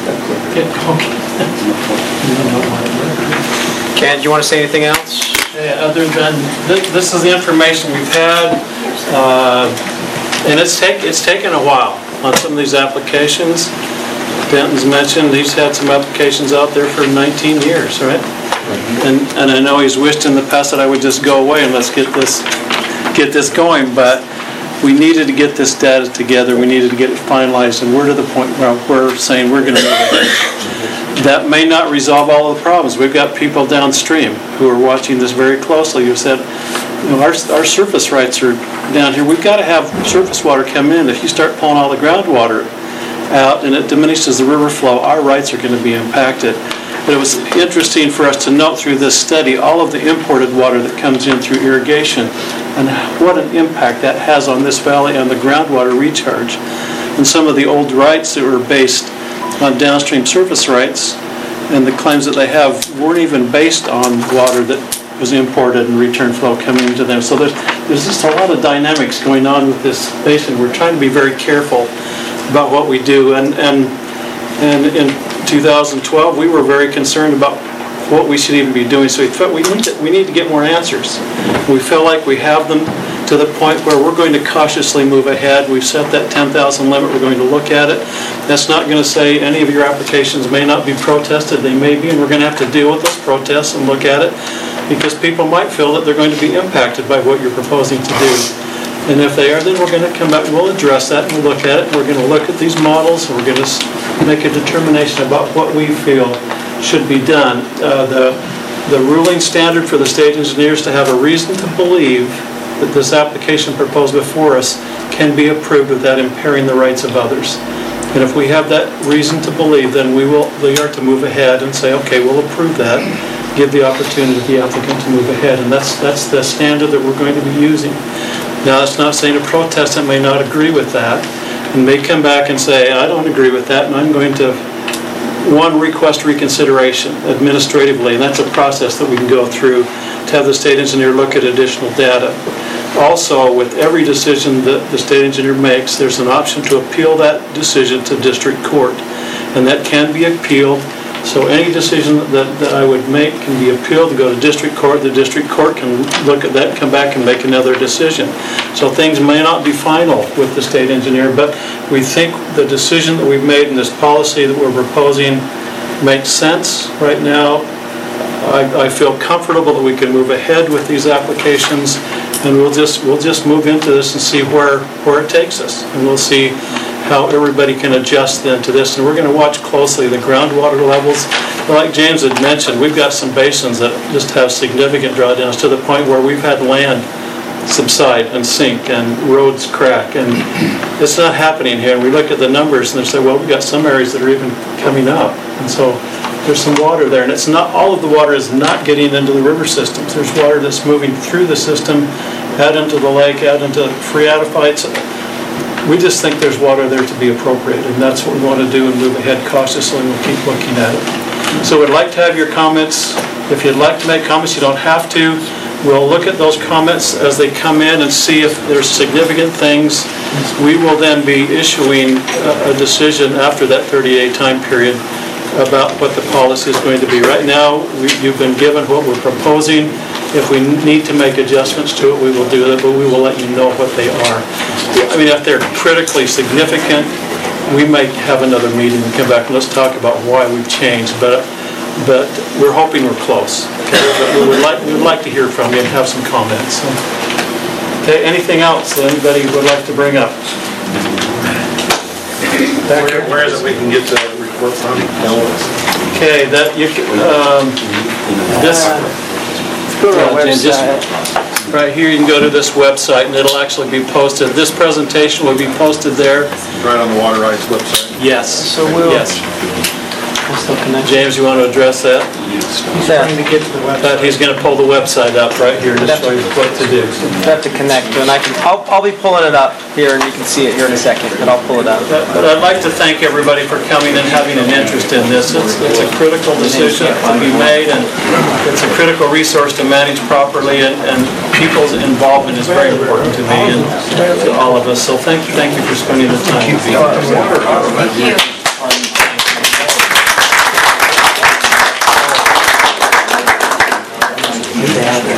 [SPEAKER 2] Ken, do you want to say anything else?
[SPEAKER 1] Other than, this is the information we've had, and it's taken a while on some of these applications. Denton's mentioned he's had some applications out there for 19 years, right? And I know he's wished in the past that I would just go away and let's get this going, but we needed to get this data together, we needed to get it finalized, and we're to the point where we're saying we're going to move ahead. That may not resolve all of the problems. We've got people downstream who are watching this very closely who said, our surface rights are down here. We've got to have surface water come in. If you start pulling all the groundwater out and it diminishes the river flow, our rights are going to be impacted. But it was interesting for us to note through this study all of the imported water that comes in through irrigation and what an impact that has on this valley and the groundwater recharge. And some of the old rights that were based on downstream surface rights and the claims that they have weren't even based on water that was imported and return flow coming into them. So there's just a lot of dynamics going on with this basin. We're trying to be very careful about what we do. And in 2012, we were very concerned about what we should even be doing. So we thought we need to get more answers. We feel like we have them to the point where we're going to cautiously move ahead. We've set that 10,000 limit, we're going to look at it. That's not going to say any of your applications may not be protested, they may be, and we're going to have to deal with those protests and look at it, because people might feel that they're going to be impacted by what you're proposing to do. And if they are, then we're going to come back, we'll address that, and we'll look at it. We're going to look at these models, and we're going to make a determination about what we feel should be done. The ruling standard for the state engineers to have a reason to believe that this application proposed before us can be approved without impairing the rights of others. And if we have that reason to believe, then we are to move ahead and say, okay, we'll approve that, give the opportunity to the applicant to move ahead. And that's the standard that we're going to be using. Now, that's not saying a protestant may not agree with that and may come back and say, I don't agree with that, and I'm going to request reconsideration administratively, and that's a process that we can go through to have the state engineer look at additional data. Also, with every decision that the state engineer makes, there's an option to appeal that decision to district court, and that can be appealed. So any decision that I would make can be appealed and go to district court. The district court can look at that, come back and make another decision. So things may not be final with the state engineer, but we think the decision that we've made in this policy that we're proposing makes sense right now. I feel comfortable that we can move ahead with these applications, and we'll just move into this and see where it takes us, and we'll see how everybody can adjust then to this. And we're going to watch closely the groundwater levels. Like James had mentioned, we've got some basins that just have significant drawdowns to the point where we've had land subside and sink and roads crack, and it's not happening here. And we look at the numbers and they say, well, we've got some areas that are even coming up, and so there's some water there, and it's not all of the water is not getting into the river systems. There's water that's moving through the system, out into the lake, out into phreatophytes. We just think there's water there to be appropriated, and that's what we want to do, and move ahead cautiously, and we'll keep looking at it. So we'd like to have your comments. If you'd like to make comments, you don't have to. We'll look at those comments as they come in and see if there's significant things. We will then be issuing a decision after that 30-day time period about what the policy is going to be. Right now, you've been given what we're proposing. If we need to make adjustments to it, we will do that, but we will let you know what they are. I mean, if they're critically significant, we may have another meeting and come back and let's talk about why we've changed, but we're hoping we're close. Okay? But we would like to hear from you and have some comments. Okay, anything else that anybody would like to bring up?
[SPEAKER 3] Where is it we can get the report from?
[SPEAKER 1] Okay, that you can, this.
[SPEAKER 15] Go to our
[SPEAKER 1] Just
[SPEAKER 15] website.
[SPEAKER 1] right here, you can go to this website and it'll actually be posted. This presentation will be posted there.
[SPEAKER 3] Right on the water rights website?
[SPEAKER 1] Yes.
[SPEAKER 15] So we'll still connect.
[SPEAKER 1] James, you want to address that?
[SPEAKER 6] He's trying to get to the website.
[SPEAKER 1] He's going to pull the website up right here to show you what to do.
[SPEAKER 15] Have to connect to, and I'll be pulling it up here, and you can see it here in a second, but I'll pull it up.
[SPEAKER 1] But I'd like to thank everybody for coming and having an interest in this. It's a critical decision to be made, and it's a critical resource to manage properly, and people's involvement is very important to me and to all of us. So thank you for spending the time.
[SPEAKER 10] Thank you.